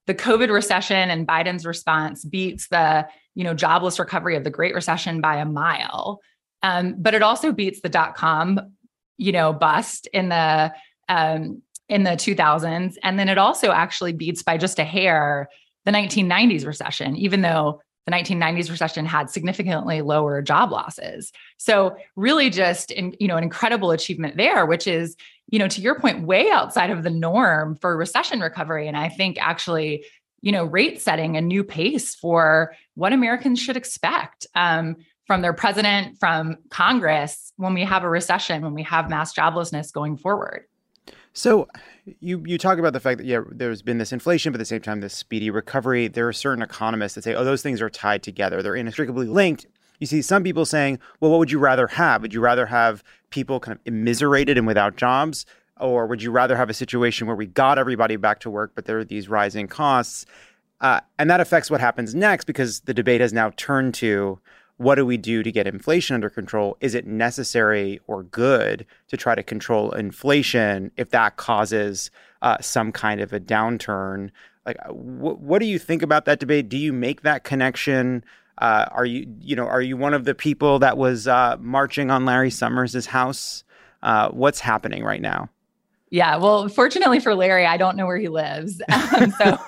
the COVID recession and Biden's response beats the, jobless recovery of the Great Recession by a mile. But it also beats the dot-com, bust in the 2000s. And then it also actually beats by just a hair the 1990s recession, even though the 1990s recession had significantly lower job losses. So really just, an incredible achievement there, which is, to your point, way outside of the norm for recession recovery. And I think actually, rate setting a new pace for what Americans should expect from their president, from Congress, when we have a recession, when we have mass joblessness going forward. So you talk about the fact that, there's been this inflation, but at the same time, this speedy recovery. There are certain economists that say, those things are tied together. They're inextricably linked. You see some people saying, well, what would you rather have? Would you rather have people kind of immiserated and without jobs? Or would you rather have a situation where we got everybody back to work, but there are these rising costs? And that affects what happens next, because the debate has now turned to, what do we do to get inflation under control? Is it necessary or good to try to control inflation if that causes some kind of a downturn? Like, what do you think about that debate? Do you make that connection? Are you one of the people that was marching on Larry Summers' house? What's happening right now? Yeah, well, fortunately for Larry, I don't know where he lives, so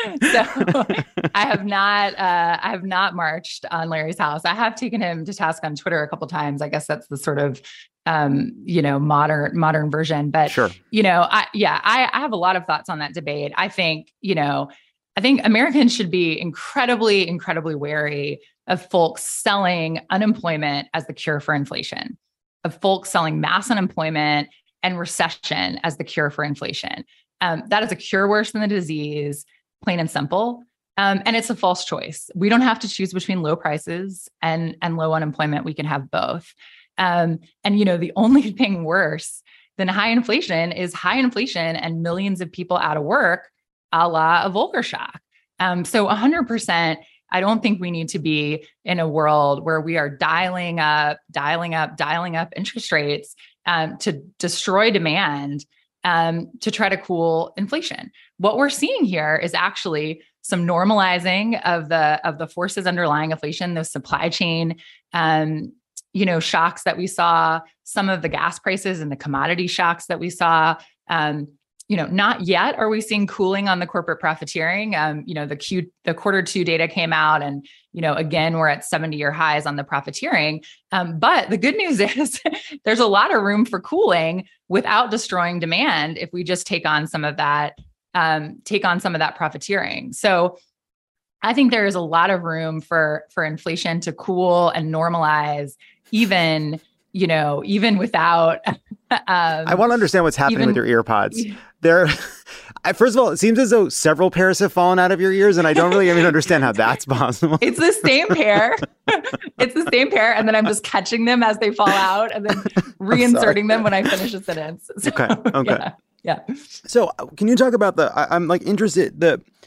I have not marched on Larry's house. I have taken him to task on Twitter a couple of times. I guess that's the sort of modern version. But sure, I have a lot of thoughts on that debate. I think Americans should be incredibly, incredibly wary of folks selling unemployment as the cure for inflation, of folks selling mass unemployment and recession as the cure for inflation. That is a cure worse than the disease, plain and simple. And it's a false choice. We don't have to choose between low prices and low unemployment. We can have both. And the only thing worse than high inflation is high inflation and millions of people out of work, a la a Volcker shock. So 100%, I don't think we need to be in a world where we are dialing up interest rates to destroy demand, to try to cool inflation. What we're seeing here is actually some normalizing of the forces underlying inflation, those supply chain, shocks that we saw, some of the gas prices and the commodity shocks that we saw. Not yet are we seeing cooling on the corporate profiteering. The quarter two data came out, and again, we're at 70-year highs on the profiteering. But the good news is there's a lot of room for cooling without destroying demand if we just take on some of that profiteering. So I think there is a lot of room for inflation to cool and normalize, even without. I want to understand what's happening with your ear pods. First of all, it seems as though several pairs have fallen out of your ears, and I don't really even understand how that's possible. It's the same pair. And then I'm just catching them as they fall out and then reinserting them when I finish a sentence. So, Okay. Yeah. So can you talk about I'm interested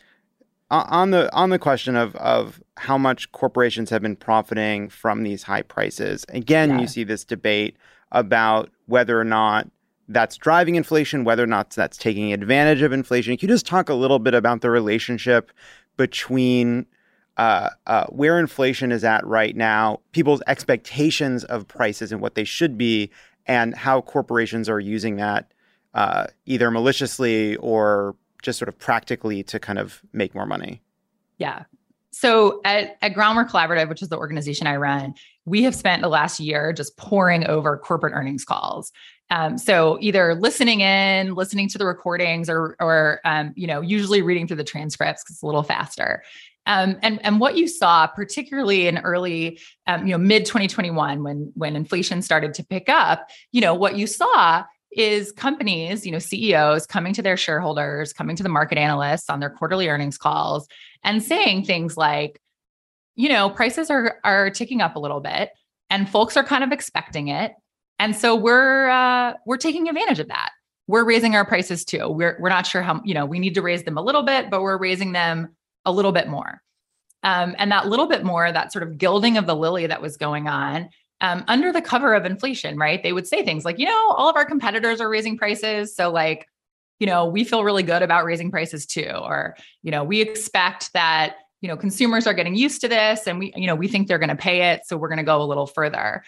on the question of how much corporations have been profiting from these high prices. Again, you see this debate about whether or not that's driving inflation, whether or not that's taking advantage of inflation. Can you just talk a little bit about the relationship between where inflation is at right now, people's expectations of prices and what they should be, and how corporations are using that either maliciously or just sort of practically to kind of make more money? Yeah. So at Groundwork Collaborative, which is the organization I run, we have spent the last year just poring over corporate earnings calls. So either listening to the recordings or usually reading through the transcripts because it's a little faster. And what you saw, particularly in early, mid 2021, when inflation started to pick up, what you saw is companies, CEOs coming to their shareholders, coming to the market analysts on their quarterly earnings calls and saying things like, prices are ticking up a little bit and folks are kind of expecting it. And so we're taking advantage of that. We're raising our prices too. We're not sure how, we need to raise them a little bit, but we're raising them a little bit more. And that little bit more, that sort of gilding of the lily that was going on, under the cover of inflation, right? They would say things like, all of our competitors are raising prices. So we feel really good about raising prices too, or, we expect that, consumers are getting used to this and we think they're going to pay it. So we're going to go a little further.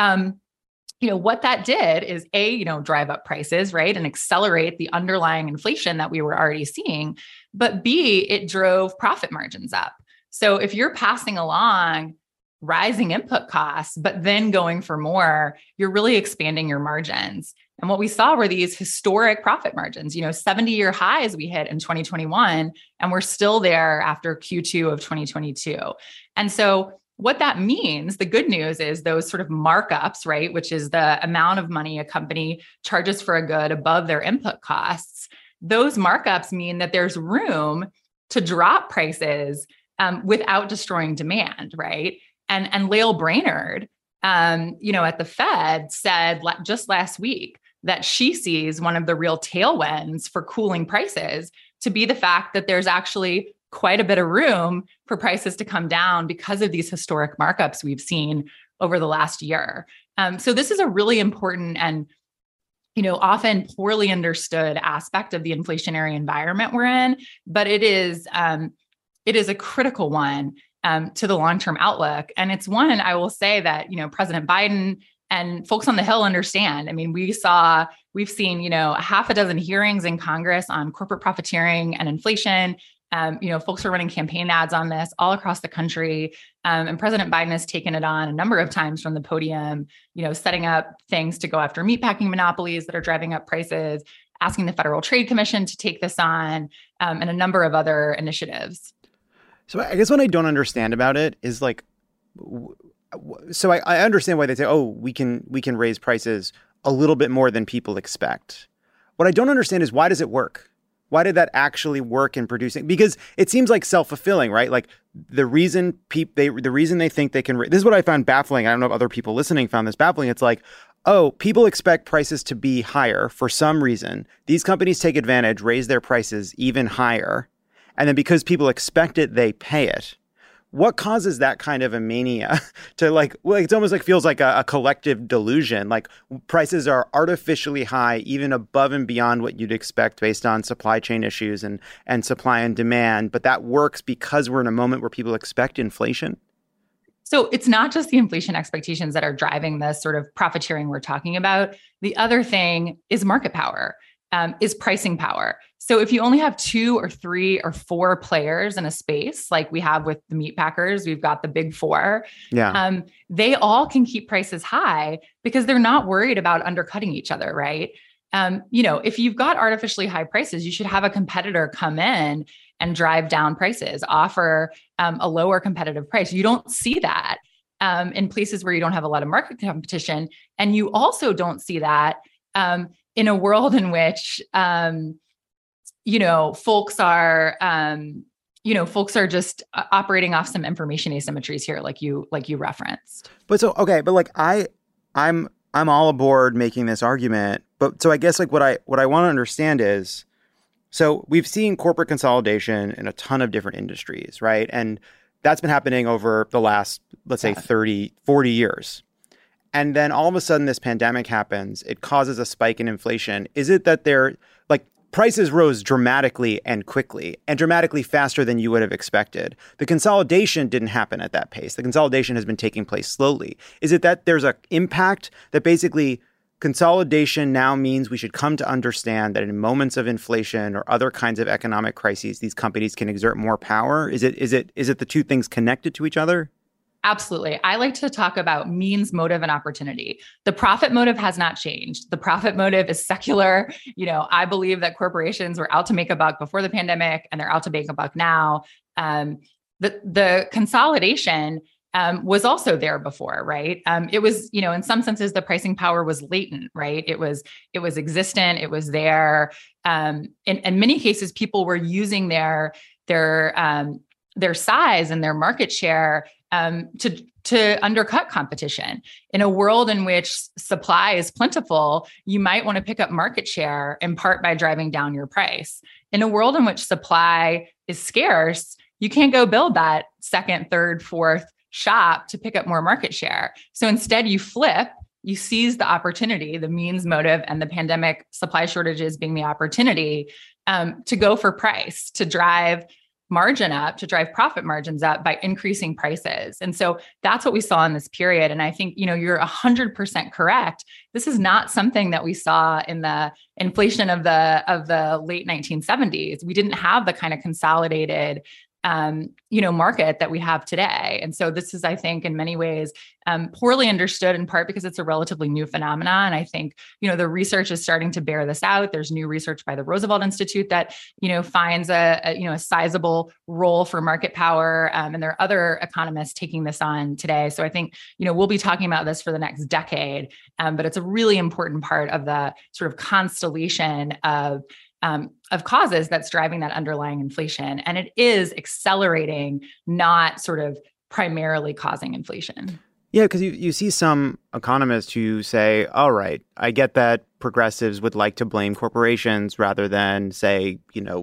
What that did is drive up prices, right? And accelerate the underlying inflation that we were already seeing. But B, it drove profit margins up. So if you're passing along rising input costs, but then going for more, you're really expanding your margins. And what we saw were these historic profit margins, 70-year highs we hit in 2021, and we're still there after Q2 of 2022. And so what that means, the good news is those sort of markups, right, which is the amount of money a company charges for a good above their input costs, those markups mean that there's room to drop prices without destroying demand, right? And Lael Brainard, at the Fed said just last week that she sees one of the real tailwinds for cooling prices to be the fact that there's actually quite a bit of room for prices to come down because of these historic markups we've seen over the last year. So this is a really important and often poorly understood aspect of the inflationary environment we're in, but it is a critical one to the long-term outlook. And it's one I will say that, President Biden and folks on the Hill understand. I mean, we've seen, a half a dozen hearings in Congress on corporate profiteering and inflation. Folks are running campaign ads on this all across the country. And President Biden has taken it on a number of times from the podium, setting up things to go after meatpacking monopolies that are driving up prices, asking the Federal Trade Commission to take this on, and a number of other initiatives. So I guess what I don't understand about it is like, so I understand why they say, oh, we can raise prices a little bit more than people expect. What I don't understand is, why does it work? Why did that actually work in producing? Because it seems like self-fulfilling, right? Like the reason they think they can, this is what I found baffling. I don't know if other people listening found this baffling. It's like, oh, people expect prices to be higher for some reason. These companies take advantage, raise their prices even higher. And then because people expect it, they pay it. What causes that kind of a mania to it's almost like feels like a collective delusion. Like prices are artificially high, even above and beyond what you'd expect based on supply chain issues and supply and demand. But that works because we're in a moment where people expect inflation. So it's not just the inflation expectations that are driving this sort of profiteering we're talking about. The other thing is market power, is pricing power. So if you only have 2 or 3 or 4 players in a space, like we have with the meat packers, we've got the big 4. Yeah. They all can keep prices high because they're not worried about undercutting each other, right? If you've got artificially high prices, you should have a competitor come in and drive down prices, offer a lower competitive price. You don't see that in places where you don't have a lot of market competition. And you also don't see that in a world in which folks are just operating off some information asymmetries here, like you referenced. I'm all aboard making this argument, but so I guess what I want to understand is, so we've seen corporate consolidation in a ton of different industries, right? And that's been happening over the last, let's say 30, 40 years. And then all of a sudden this pandemic happens, it causes a spike in inflation. Is it that prices rose dramatically and quickly and dramatically faster than you would have expected? The consolidation didn't happen at that pace. The consolidation has been taking place slowly. Is it that there's an impact that basically consolidation now means we should come to understand that in moments of inflation or other kinds of economic crises, these companies can exert more power? Is it the two things connected to each other? Absolutely. I like to talk about means, motive, and opportunity. The profit motive has not changed. The profit motive is secular. I believe that corporations were out to make a buck before the pandemic, and they're out to make a buck now. The consolidation was also there before, right? It was, in some senses, the pricing power was latent, right? It was existent. It was there. In many cases, people were using their size and their market share to undercut competition. In a world in which supply is plentiful, you might want to pick up market share in part by driving down your price. In a world in which supply is scarce, you can't go build that second, third, fourth shop to pick up more market share. So instead you flip you seize the opportunity, the means motive, and the pandemic supply shortages being the opportunity to go for price, to drive margin up, to drive profit margins up by increasing prices. And so that's what we saw in this period. And I think, you're 100% correct. This is not something that we saw in the inflation of the late 1970s. We didn't have the kind of consolidated market that we have today. And so this is, I think, in many ways, poorly understood, in part because it's a relatively new phenomenon. And I think, the research is starting to bear this out. There's new research by the Roosevelt Institute that, finds a sizable role for market power. And there are other economists taking this on today. So I think, we'll be talking about this for the next decade. But it's a really important part of the sort of constellation of causes that's driving that underlying inflation. And it is accelerating, not sort of primarily causing inflation. Yeah, because you see some economists who say, all right, I get that progressives would like to blame corporations rather than, say,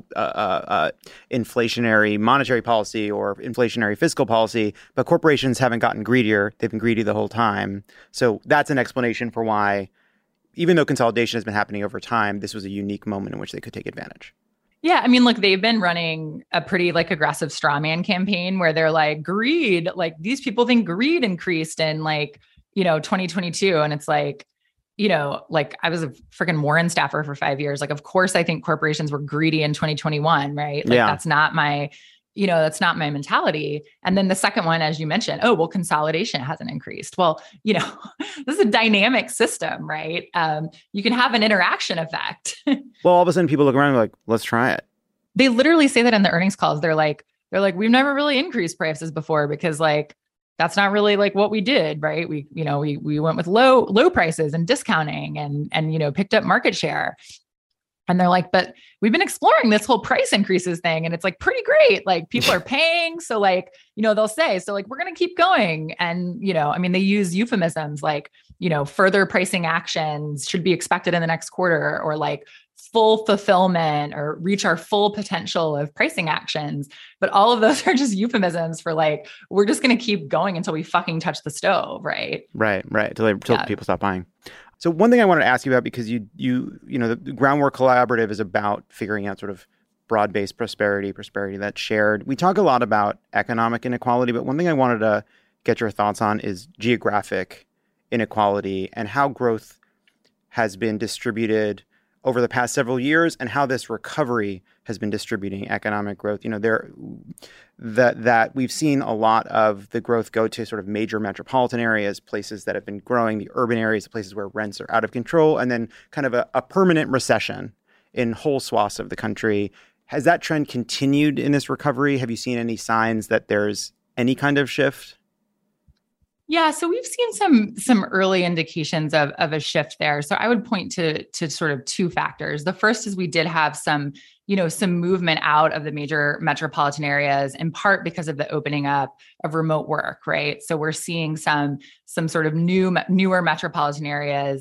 inflationary monetary policy or inflationary fiscal policy, but corporations haven't gotten greedier. They've been greedy the whole time. So that's an explanation for why, even though consolidation has been happening over time, this was a unique moment in which they could take advantage. Yeah. I mean, look, they've been running a pretty aggressive straw man campaign where they're like, greed, these people think greed increased in 2022. And it's I was a freaking Warren staffer for 5 years. Of course, I think corporations were greedy in 2021, right? That's not my mentality. And then the second one, as you mentioned, consolidation hasn't increased. Well, this is a dynamic system, right? You can have an interaction effect. Well, all of a sudden people look around and are like, let's try it. They literally say that in the earnings calls. They're like, we've never really increased prices before because that's not really what we did, right? We went with low prices and discounting and picked up market share. And they're like, but we've been exploring this whole price increases thing. And it's pretty great. People are paying. So they'll say, so we're going to keep going. And, they use euphemisms further pricing actions should be expected in the next quarter, or full fulfillment, or reach our full potential of pricing actions. But all of those are just euphemisms for we're just going to keep going until we fucking touch the stove. Right. Right. Till people stop buying. So one thing I wanted to ask you about, because the Groundwork Collaborative is about figuring out sort of broad-based prosperity that's shared. We talk a lot about economic inequality, but one thing I wanted to get your thoughts on is geographic inequality and how growth has been distributed over the past several years and how this recovery has been distributing economic growth. That we've seen a lot of the growth go to sort of major metropolitan areas, places that have been growing, the urban areas, places where rents are out of control, and then kind of a permanent recession in whole swaths of the country. Has that trend continued in this recovery? Have you seen any signs that there's any kind of shift? Yeah, so we've seen some early indications of a shift there. So I would point to sort of two factors. The first is we did have some movement out of the major metropolitan areas, in part because of the opening up of remote work, right? So we're seeing some sort of newer metropolitan areas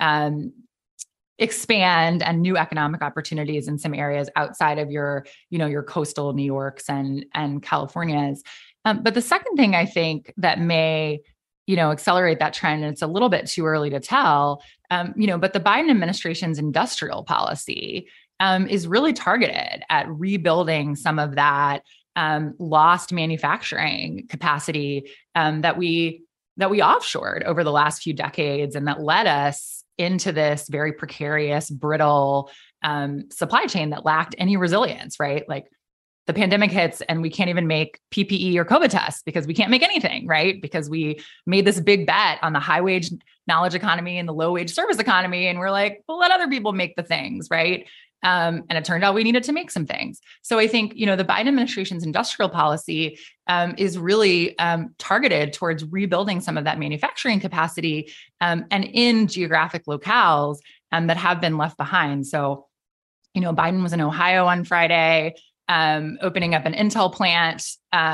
expand, and new economic opportunities in some areas outside of your coastal New Yorks and Californias. But the second thing I think that may, accelerate that trend, and it's a little bit too early to tell, but the Biden administration's industrial policy is really targeted at rebuilding some of that lost manufacturing capacity that we offshored over the last few decades, and that led us into this very precarious, brittle supply chain that lacked any resilience, right? The pandemic hits and we can't even make PPE or COVID tests because we can't make anything, right? Because we made this big bet on the high wage knowledge economy and the low wage service economy. And we're like, well, let other people make the things, right? And it turned out we needed to make some things. So I think, the Biden administration's industrial policy is really targeted towards rebuilding some of that manufacturing capacity and in geographic locales that have been left behind. So, Biden was in Ohio on Friday, opening up an Intel plant.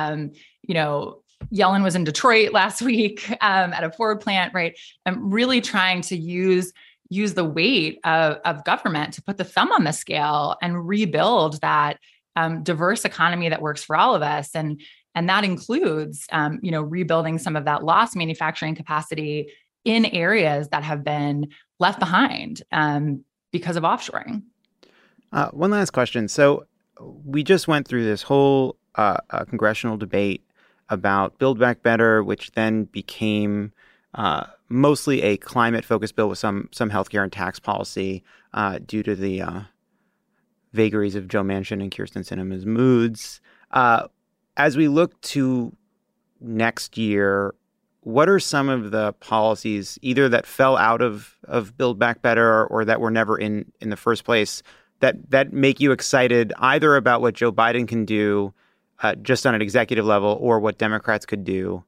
Yellen was in Detroit last week at a Ford plant, right? And really trying to use the weight of government to put the thumb on the scale and rebuild that diverse economy that works for all of us. And that includes, rebuilding some of that lost manufacturing capacity in areas that have been left behind because of offshoring. One last question. So we just went through this whole congressional debate about Build Back Better, which then became mostly a climate-focused bill with some healthcare and tax policy due to the vagaries of Joe Manchin and Kyrsten Sinema's moods. As we look to next year, what are some of the policies either that fell out of Build Back Better or that were never in the first place that make you excited either about what Joe Biden can do just on an executive level or what Democrats could do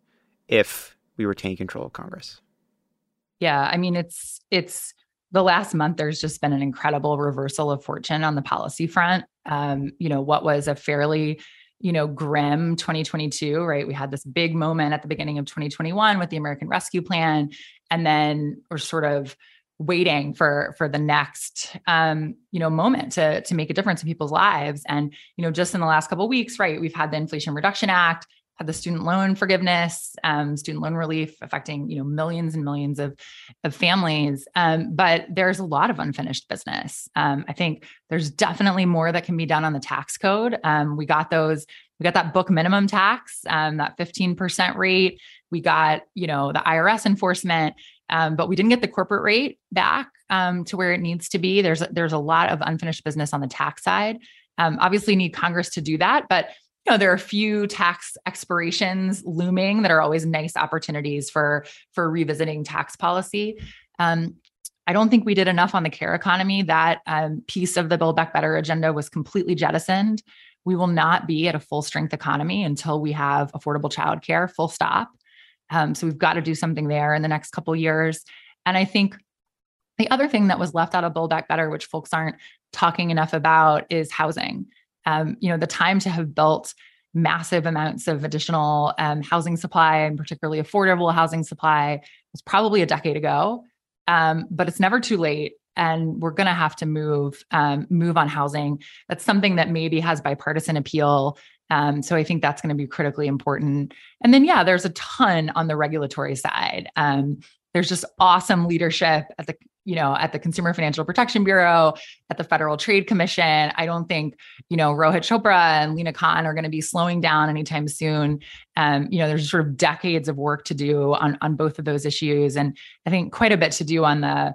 if we retain control of Congress? Yeah, I mean, it's the last month, there's just been an incredible reversal of fortune on the policy front. What was a fairly, grim 2022, right? We had this big moment at the beginning of 2021 with the American Rescue Plan. And then we're sort of waiting for the next, moment to make a difference in people's lives. And, just in the last couple of weeks, right, we've had the Inflation Reduction Act, had the student loan forgiveness, student loan relief affecting, millions and millions of families. But there's a lot of unfinished business. I think there's definitely more that can be done on the tax code. We got that book minimum tax, that 15% rate. We got, the IRS enforcement, but we didn't get the corporate rate back to where it needs to be. There's a lot of unfinished business on the tax side. Obviously need Congress to do that, but there are a few tax expirations looming that are always nice opportunities for revisiting tax policy. I don't think we did enough on the care economy. That piece of the Build Back Better agenda was completely jettisoned. We will not be at a full strength economy until we have affordable childcare, full stop. So we've got to do something there in the next couple of years. And I think the other thing that was left out of Build Back Better, which folks aren't talking enough about, is housing. The time to have built massive amounts of additional housing supply, and particularly affordable housing supply, was probably a decade ago. But it's never too late. And we're going to have to move on housing. That's something that maybe has bipartisan appeal. So I think that's going to be critically important. And then, there's a ton on the regulatory side. There's just awesome leadership at the Consumer Financial Protection Bureau, at the Federal Trade Commission. I don't think, Rohit Chopra and Lina Khan are going to be slowing down anytime soon. There's sort of decades of work to do on both of those issues. And I think quite a bit to do on the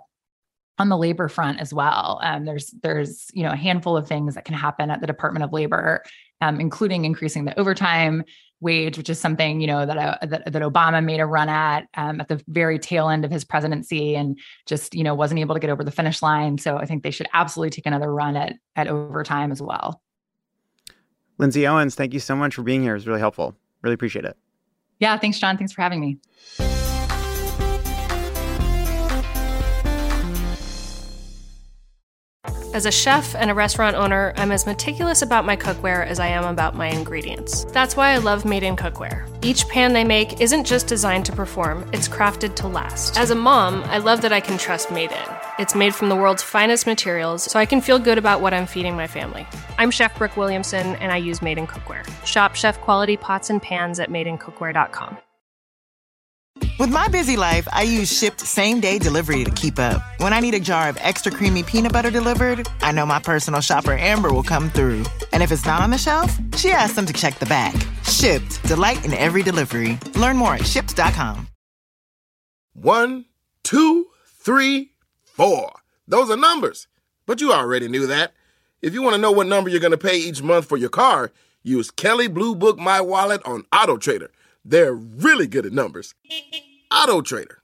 labor front as well. There's a handful of things that can happen at the Department of Labor, including increasing the overtime wage, which is something, that Obama made a run at the very tail end of his presidency and just, wasn't able to get over the finish line. So I think they should absolutely take another run at overtime as well. Lindsay Owens, thank you so much for being here. It was really helpful. Really appreciate it. Yeah, thanks, John. Thanks for having me. As a chef and a restaurant owner, I'm as meticulous about my cookware as I am about my ingredients. That's why I love Made in Cookware. Each pan they make isn't just designed to perform, it's crafted to last. As a mom, I love that I can trust Made in. It's made from the world's finest materials, so I can feel good about what I'm feeding my family. I'm Chef Brooke Williamson, and I use Made in Cookware. Shop chef-quality pots and pans at madeincookware.com. With my busy life, I use Shipt same-day delivery to keep up. When I need a jar of extra creamy peanut butter delivered, I know my personal shopper Amber will come through. And if it's not on the shelf, she asks them to check the back. Shipt, delight in every delivery. Learn more at Shipt.com. 1, 2, 3, 4. Those are numbers. But you already knew that. If you want to know what number you're going to pay each month for your car, use Kelley Blue Book My Wallet on AutoTrader. They're really good at numbers. AutoTrader.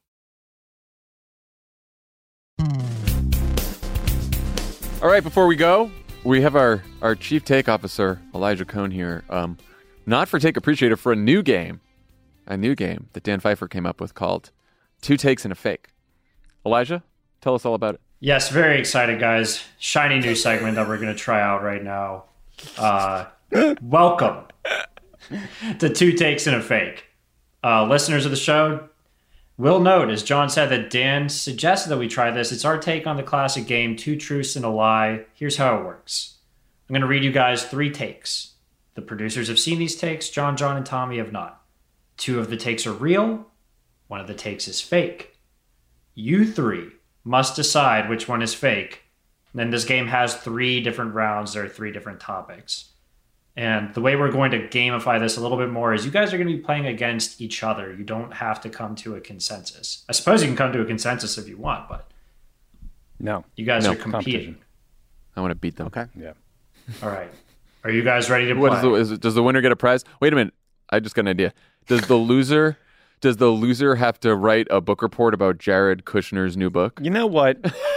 All right, before we go, we have our chief take officer, Elijah Cohn here. Not for Take Appreciator, for a new game that Dan Pfeiffer came up with called Two Takes and a Fake. Elijah, tell us all about it. Yes, very excited, guys. Shiny new segment that we're going to try out right now. Welcome to Two Takes and a Fake. Listeners of the show will note, as John said, that Dan suggested that we try this. It's our take on the classic game, Two Truths and a Lie. Here's how it works. I'm going to read you guys 3 takes. The producers have seen these takes. John, and Tommy have not. 2 of the takes are real. 1 of the takes is fake. You three must decide which one is fake. And then this game has 3 different rounds. There are 3 different topics. And the way we're going to gamify this a little bit more is you guys are going to be playing against each other. You don't have to come to a consensus. I suppose you can come to a consensus if you want, but No. you guys are competing. I want to beat them. Okay. Yeah. All right. Are you guys ready to play? Does the winner get a prize? Wait a minute. I just got an idea. Does the loser have to write a book report about Jared Kushner's new book? You know what?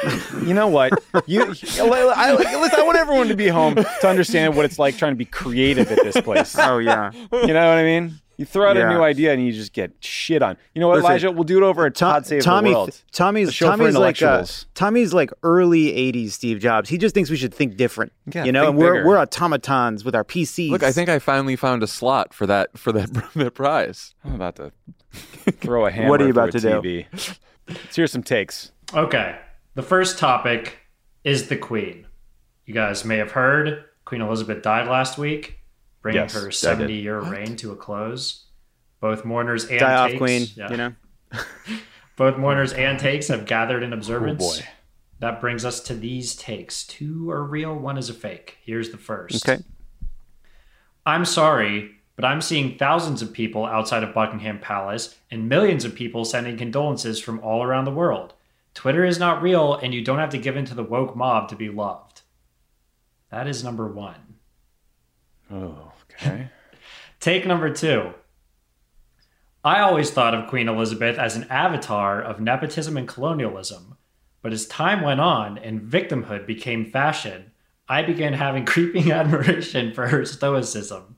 I want everyone to be home to understand what it's like trying to be creative at this place. Oh, yeah. You know what I mean? You throw out a new idea and you just get shit on. You know what, Listen, Elijah? We'll do it over at Todd Save the World. Tommy's like early 80s Steve Jobs. He just thinks we should think different. Yeah, you know, think and bigger. we're automatons with our PCs. Look, I think I finally found a slot for that prize. I'm about to throw a hammer What are you about through to a TV. Let's hear some takes. Okay. The first topic is the Queen. You guys may have heard Queen Elizabeth died last week, bringing Yes, her I did. 70-year reign to a close. Both mourners and die takes, off, Queen. You know, both mourners and takes have gathered in observance. Oh, boy. That brings us to these takes. 2 are real, 1 is a fake. Here's the first. Okay. I'm sorry, but I'm seeing thousands of people outside of Buckingham Palace and millions of people sending condolences from all around the world. Twitter is not real, and you don't have to give in to the woke mob to be loved. That is number 1. Oh, okay. Take number 2. I always thought of Queen Elizabeth as an avatar of nepotism and colonialism, but as time went on and victimhood became fashion, I began having creeping admiration for her stoicism.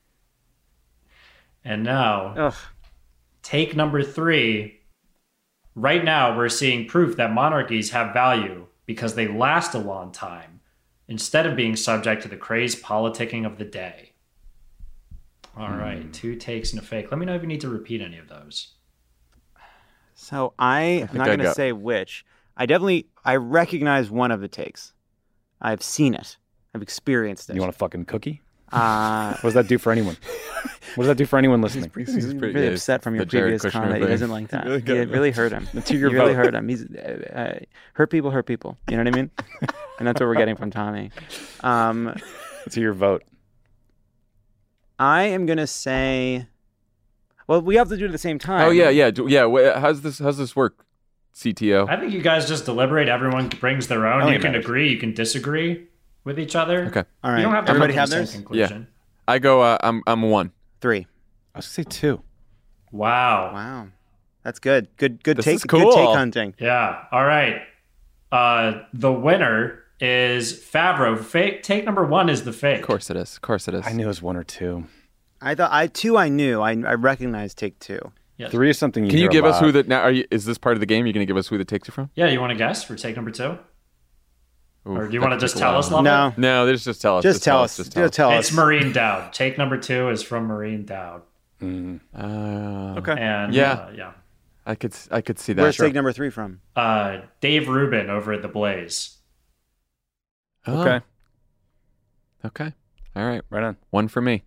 And now, take number 3. Right now, we're seeing proof that monarchies have value because they last a long time, instead of being subject to the crazed politicking of the day. All right, 2 takes and a fake. Let me know if you need to repeat any of those. so I'm not going to say which. I recognize one of the takes. I've seen it. I've experienced it. You want a fucking cookie? What does that do for anyone? What does that do for anyone listening? He's really upset from your previous comment. He doesn't like that. Really It really hurt him. You really hurt him. He's hurt people. You know what I mean? And that's what we're getting from Tommy. Let's hear your vote. I am gonna say. Well, we have to do it at the same time. Oh yeah. How's this work, CTO? I think you guys just deliberate. Everyone brings their own. You can agree. You can disagree with each other. Okay. All right. You don't have to Everybody come have to the theirs? same conclusion. I go. I'm 1. 3. I was going to say 2. Wow. Wow, that's good. Good This take. is cool. Good take hunting. Yeah. All right. The winner is Favreau. Fake. Take number 1 is the fake. Of course it is. I knew it was 1 or 2. I thought I knew. I recognized take 2. Yes. 3 is something you Can you hear give a us lot. who that now? Is this part of the game? You're going to give us who the takes are from? Yeah. You want to guess for take number 2? Oof, Or do you that want to could just take a tell while. us, Love? No. No, they just tell us. Just tell us. Just tell us. It's Maureen Dowd. Take number 2 is from Maureen Dowd. Okay. And Yeah. I could see that. Where's take number 3 from? Dave Rubin over at The Blaze. Oh. Okay. Okay. All right. Right on. 1 for me.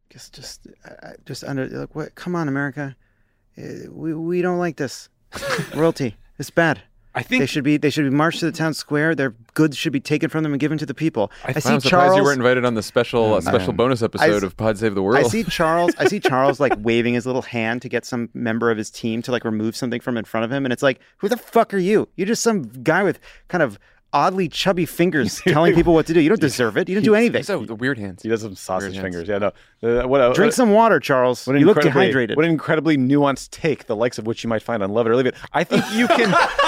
Just under. Like, what? Come on, America. We don't like this. Royalty. It's bad. I think They should be marched to the town square. Their goods should be taken from them and given to the people. I see I'm surprised Charles. you weren't invited on the special bonus episode of Pod Save the World. I see Charles like waving his little hand to get some member of his team to like remove something from in front of him, and it's like, who the fuck are you? You're just some guy with kind of oddly chubby fingers telling people what to do. You don't deserve it. You didn't do anything. So the weird hands. he does some sausage Weird fingers. hands. Yeah, no. Drink some water, Charles. What an You look incredibly- dehydrated. What an incredibly nuanced take, the likes of which you might find on Love It or Leave It. I think you can.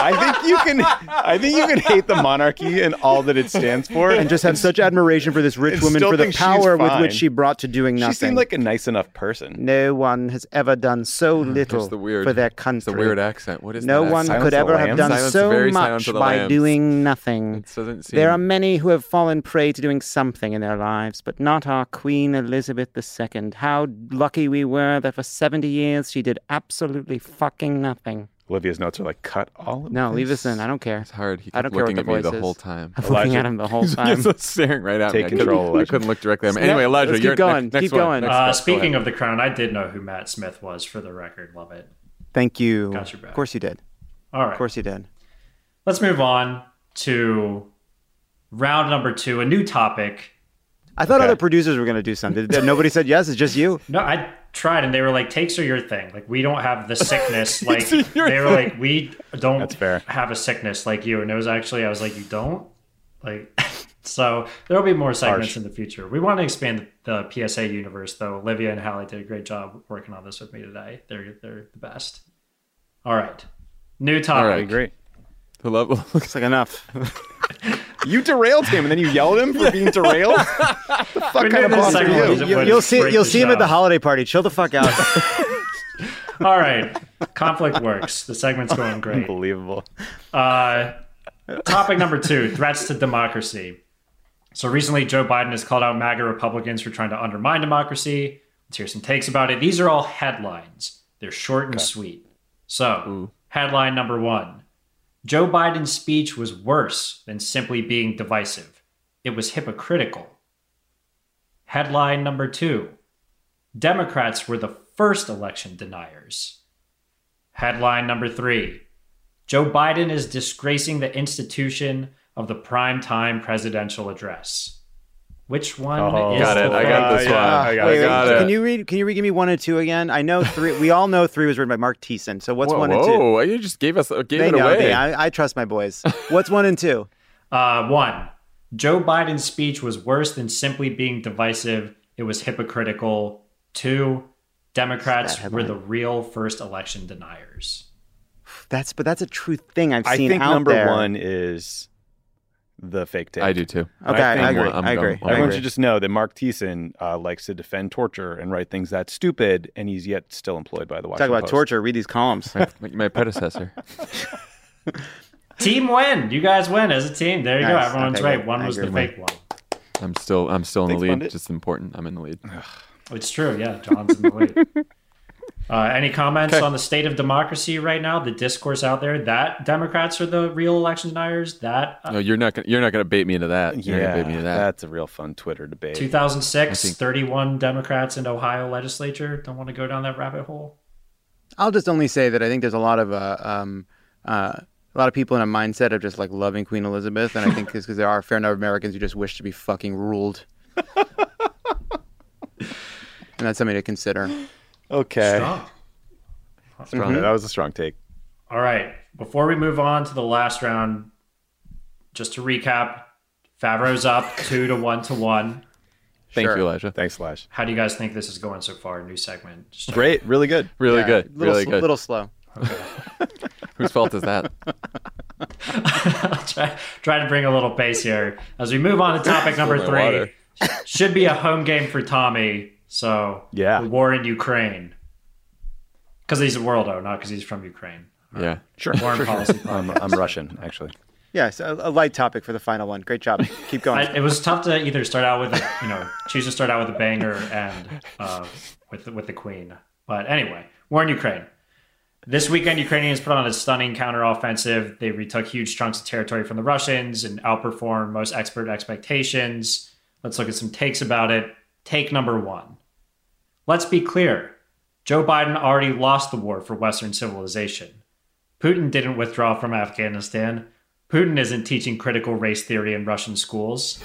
I think you can hate the monarchy and all that it stands for, and just have such admiration for this rich and woman still for the think she's power with fine. which she brought to doing nothing. She seemed like a nice enough person. No one has ever done so little It's the weird, for their It's country. the weird accent. What is No that? one Silence could of ever the have Lambs? done Silence, so very Silence much of the by Lambs. doing nothing. It doesn't seem... There are many who have fallen prey to doing something in their lives, but not our Queen Elizabeth II. How lucky we were that for 70 years she did absolutely fucking nothing. Olivia's notes are like, cut all of No, this. leave this in. I don't care. It's hard. He I kept don't care looking what at me the the voice whole is. time. I'm looking Elijah. at him the whole time. He's staring right at me. Take control, I Elijah. couldn't look directly at him. Anyway, Elijah, let's you're keep going. next Keep one. going. Next one. Go Speaking ahead. of the crown, I did know who Matt Smith was for the record. Love it. Thank you. Got your back. Of course you did. All right. Of course he did. Let's move on to round number 2, a new topic. I thought other producers were going to do something. Nobody said yes. It's just you. No, I tried, and they were like, "Takes are your thing. Like, we don't have the sickness. Like, they were like, we don't That's fair. have a sickness like you." And it was actually, I was like, "You don't?" Like, so there will be more segments in the future. We want to expand the PSA universe, though. Olivia and Hallie did a great job working on this with me today. They're the best. All right, new topic. All right, Great. The level. It's like enough. You derailed him, and then you yelled at him for being derailed. The fuck We kind of did the boss are second one. you? Just You'll see. break You'll the see him at the show. holiday party. Chill the fuck out. All right, conflict works. The segment's going great. Unbelievable. Topic number 2, threats to democracy. So recently, Joe Biden has called out MAGA Republicans for trying to undermine democracy. Let's hear some takes about it. These are all headlines. They're short and sweet. So, headline number 1. Joe Biden's speech was worse than simply being divisive. It was hypocritical. Headline number 2. Democrats were the first election deniers. Headline number 3. Joe Biden is disgracing the institution of the primetime presidential address. Which one is got it. the I got fake? this one. I got it. Can you give me 1 and 2 again? I know 3. We all know 3 was written by Mark Thiessen. So what's 1 and 2? Whoa! You just gave it They know away. me. I trust my boys. What's 1 and 2? 1. Joe Biden's speech was worse than simply being divisive. It was hypocritical. 2. Democrats were the real first election deniers. That's a true thing I've I seen think out number there. 1 is the fake take. I do too. Okay, I agree. I'm I agree. going- Everyone should just know that Mark Thiessen likes to defend torture and write things that stupid, and he's yet still employed by the Talk Washington about Post. torture. Read these columns. My predecessor. Team win. You guys win as a team. There you go. Nice. Everyone's Okay, right. good. 1 I was the agree. fake one. I'm still in the Thanks, lead. Pundit. Just important. I'm in the lead. It's true. Yeah, John's in the lead. Any comments on the state of democracy right now? The discourse out there that Democrats are the real election deniers. That No, you're not gonna bait me into that. You're not gonna bait me into that. That's a real fun Twitter debate. 2006, 31 Democrats in Ohio legislature. Don't want to go down that rabbit hole. I'll just only say that I think there's a lot of people in a mindset of just like loving Queen Elizabeth, and I think it's because there are a fair number of Americans who just wish to be fucking ruled. And that's something to consider. Okay. Strong. That was a strong take. All right. Before we move on to the last round, just to recap, Favreau's up 2-1 to 1. Thank Sure. you, Elijah. Thanks, Slash. How do you guys think this is going so far? New segment. Just Great. Really good. Really Yeah, good. Little, Really good. little slow. Whose fault is that? I'll try to bring a little pace here as we move on to topic number my 3. water. Should be a home game for Tommy. So Yeah. the war in Ukraine, because he's a worldo, not because he's from Ukraine. Yeah. Sure. Foreign policy. I'm Russian, actually. Yes, a light topic for the final one. Great job. Keep going. It was tough to either start out with choose to start out with a banger and with the Queen. But anyway, war in Ukraine. This weekend, Ukrainians put on a stunning counteroffensive. They retook huge chunks of territory from the Russians and outperformed most expert expectations. Let's look at some takes about it. Take number 1. Let's be clear. Joe Biden already lost the war for Western civilization. Putin didn't withdraw from Afghanistan. Putin isn't teaching critical race theory in Russian schools.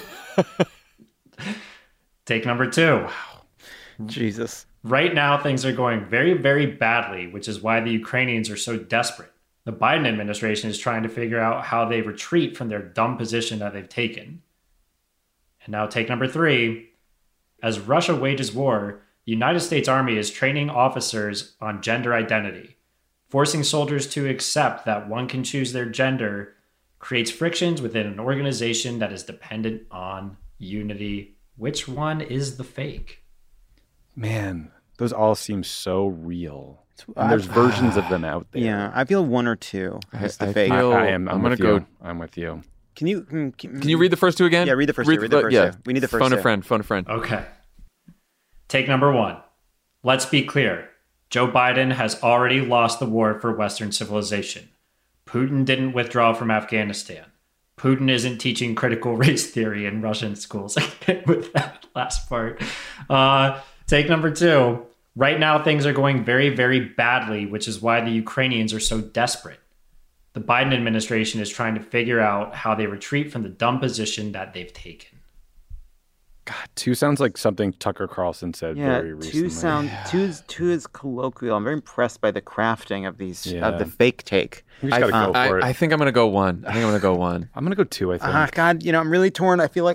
Take number 2. Jesus. Right now, things are going very, very badly, which is why the Ukrainians are so desperate. The Biden administration is trying to figure out how they retreat from their dumb position that they've taken. And now take number 3. As Russia wages war, the United States Army is training officers on gender identity. Forcing soldiers to accept that one can choose their gender creates frictions within an organization that is dependent on unity. Which one is the fake? Man, those all seem so real. And there's versions of them out there. Yeah, I feel 1 or 2 is the I fake. feel- I'm I'm with gonna you. go- I'm with you. Can you Can you read the first 2 again? Yeah, read the first 2. Read the first 2. We need the first Phone 2. a friend. Phone a friend. Okay. Take number 1. Let's be clear. Joe Biden has already lost the war for Western civilization. Putin didn't withdraw from Afghanistan. Putin isn't teaching critical race theory in Russian schools. With that last part. Take number 2. Right now, things are going very, very badly, which is why the Ukrainians are so desperate. The Biden administration is trying to figure out how they retreat from the dumb position that they've taken. God, two sounds like something Tucker Carlson said very recently. Two is colloquial. I'm very impressed by the crafting of these of the fake take. We just gotta go for it. I think I'm gonna go one. I'm gonna go two. I think. God, I'm really torn. I feel like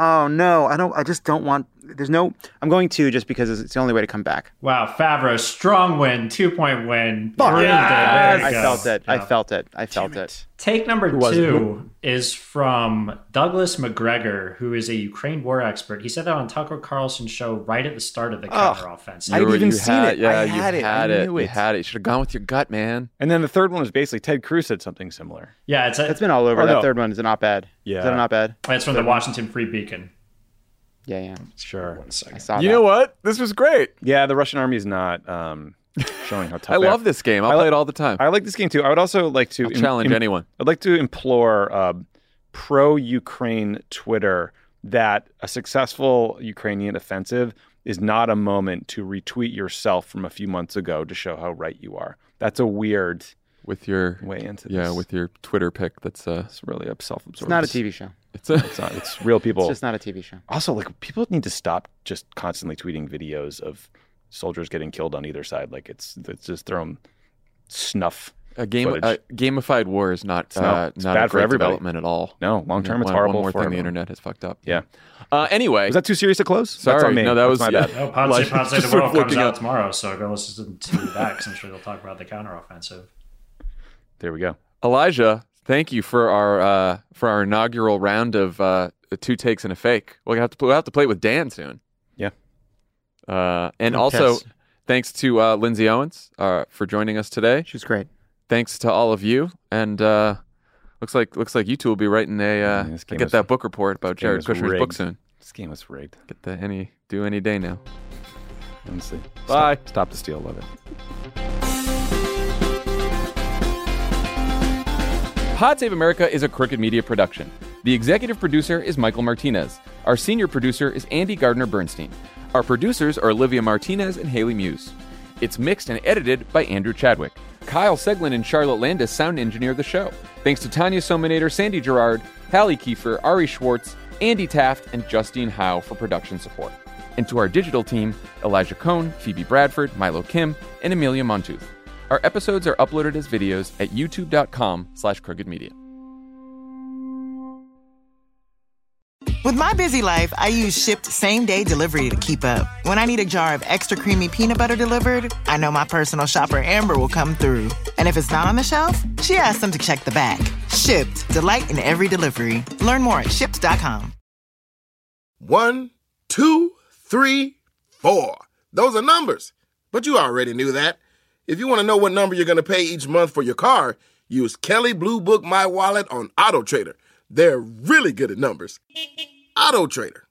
I just don't want. I'm going two just because it's the only way to come back. Wow, Favreau, strong win, 2-point win. Yes! I felt it. Take number two is from Douglas McGregor, who is a Ukraine war expert. He said that on Tucker Carlson's show right at the start of the counteroffensive. I'd even seen it. Yeah, you had it. You had it. You should have gone with your gut, man. And then the third one was basically Ted Cruz said something similar. Yeah, it's been all over. That third one is an op-ed. Yeah. Is that an op-ed? It's from the Washington Free Beacon. Yeah. Sure. I saw that. You know what? This was great. Yeah, the Russian army is not showing how tough I love this game. I'll play it all the time. I like this game too. I would also like to challenge anyone. I'd like to implore pro-Ukraine Twitter that a successful Ukrainian offensive is not a moment to retweet yourself from a few months ago to show how right you are. That's a weird with your way into this. Yeah, with your Twitter pic. That's it's really self-absorbed. It's not a TV show. It's not. It's real people. It's just not a TV show. Also, like, people need to stop just constantly tweeting videos of soldiers getting killed on either side. Like, it's just their own snuff. Gamified war is not bad a for great everybody. development at all. No, long term it's horrible. One more for thing everyone. the internet has fucked up. Yeah. Anyway, was that too serious to close? Sorry, that's on me. no, that was my bad. No, Pod Save the World comes out tomorrow, so go listen to that because I'm sure they'll talk about the counteroffensive. There we go. Elijah, thank you for our inaugural round of two takes and a fake. We'll have to play it with Dan soon. Yeah. And also, thanks to Lindsay Owens for joining us today. She was great. Thanks to all of you, and looks like you two will be writing get that book report about Jared Kushner's book soon. This game was rigged. Get that any day now. Honestly. Bye. Stop the steal. Love it. Pod Save America is a Crooked Media production. The executive producer is Michael Martinez. Our senior producer is Andy Gardner-Bernstein. Our producers are Olivia Martinez and Haley Muse. It's mixed and edited by Andrew Chadwick. Kyle Seglin and Charlotte Landis sound engineer the show. Thanks to Tanya Sominator, Sandy Gerard, Hallie Kiefer, Ari Schwartz, Andy Taft, and Justine Howe for production support. And to our digital team, Elijah Cohn, Phoebe Bradford, Milo Kim, and Amelia Montooth. Our episodes are uploaded as videos at youtube.com/crookedmedia. With my busy life, I use Shipt same-day delivery to keep up. When I need a jar of extra creamy peanut butter delivered, I know my personal shopper Amber will come through. And if it's not on the shelf, she asks them to check the back. Shipt, delight in every delivery. Learn more at Shipt.com. 1, 2, 3, 4. Those are numbers. But you already knew that. If you want to know what number you're going to pay each month for your car, use Kelley Blue Book My Wallet on AutoTrader. They're really good at numbers. AutoTrader.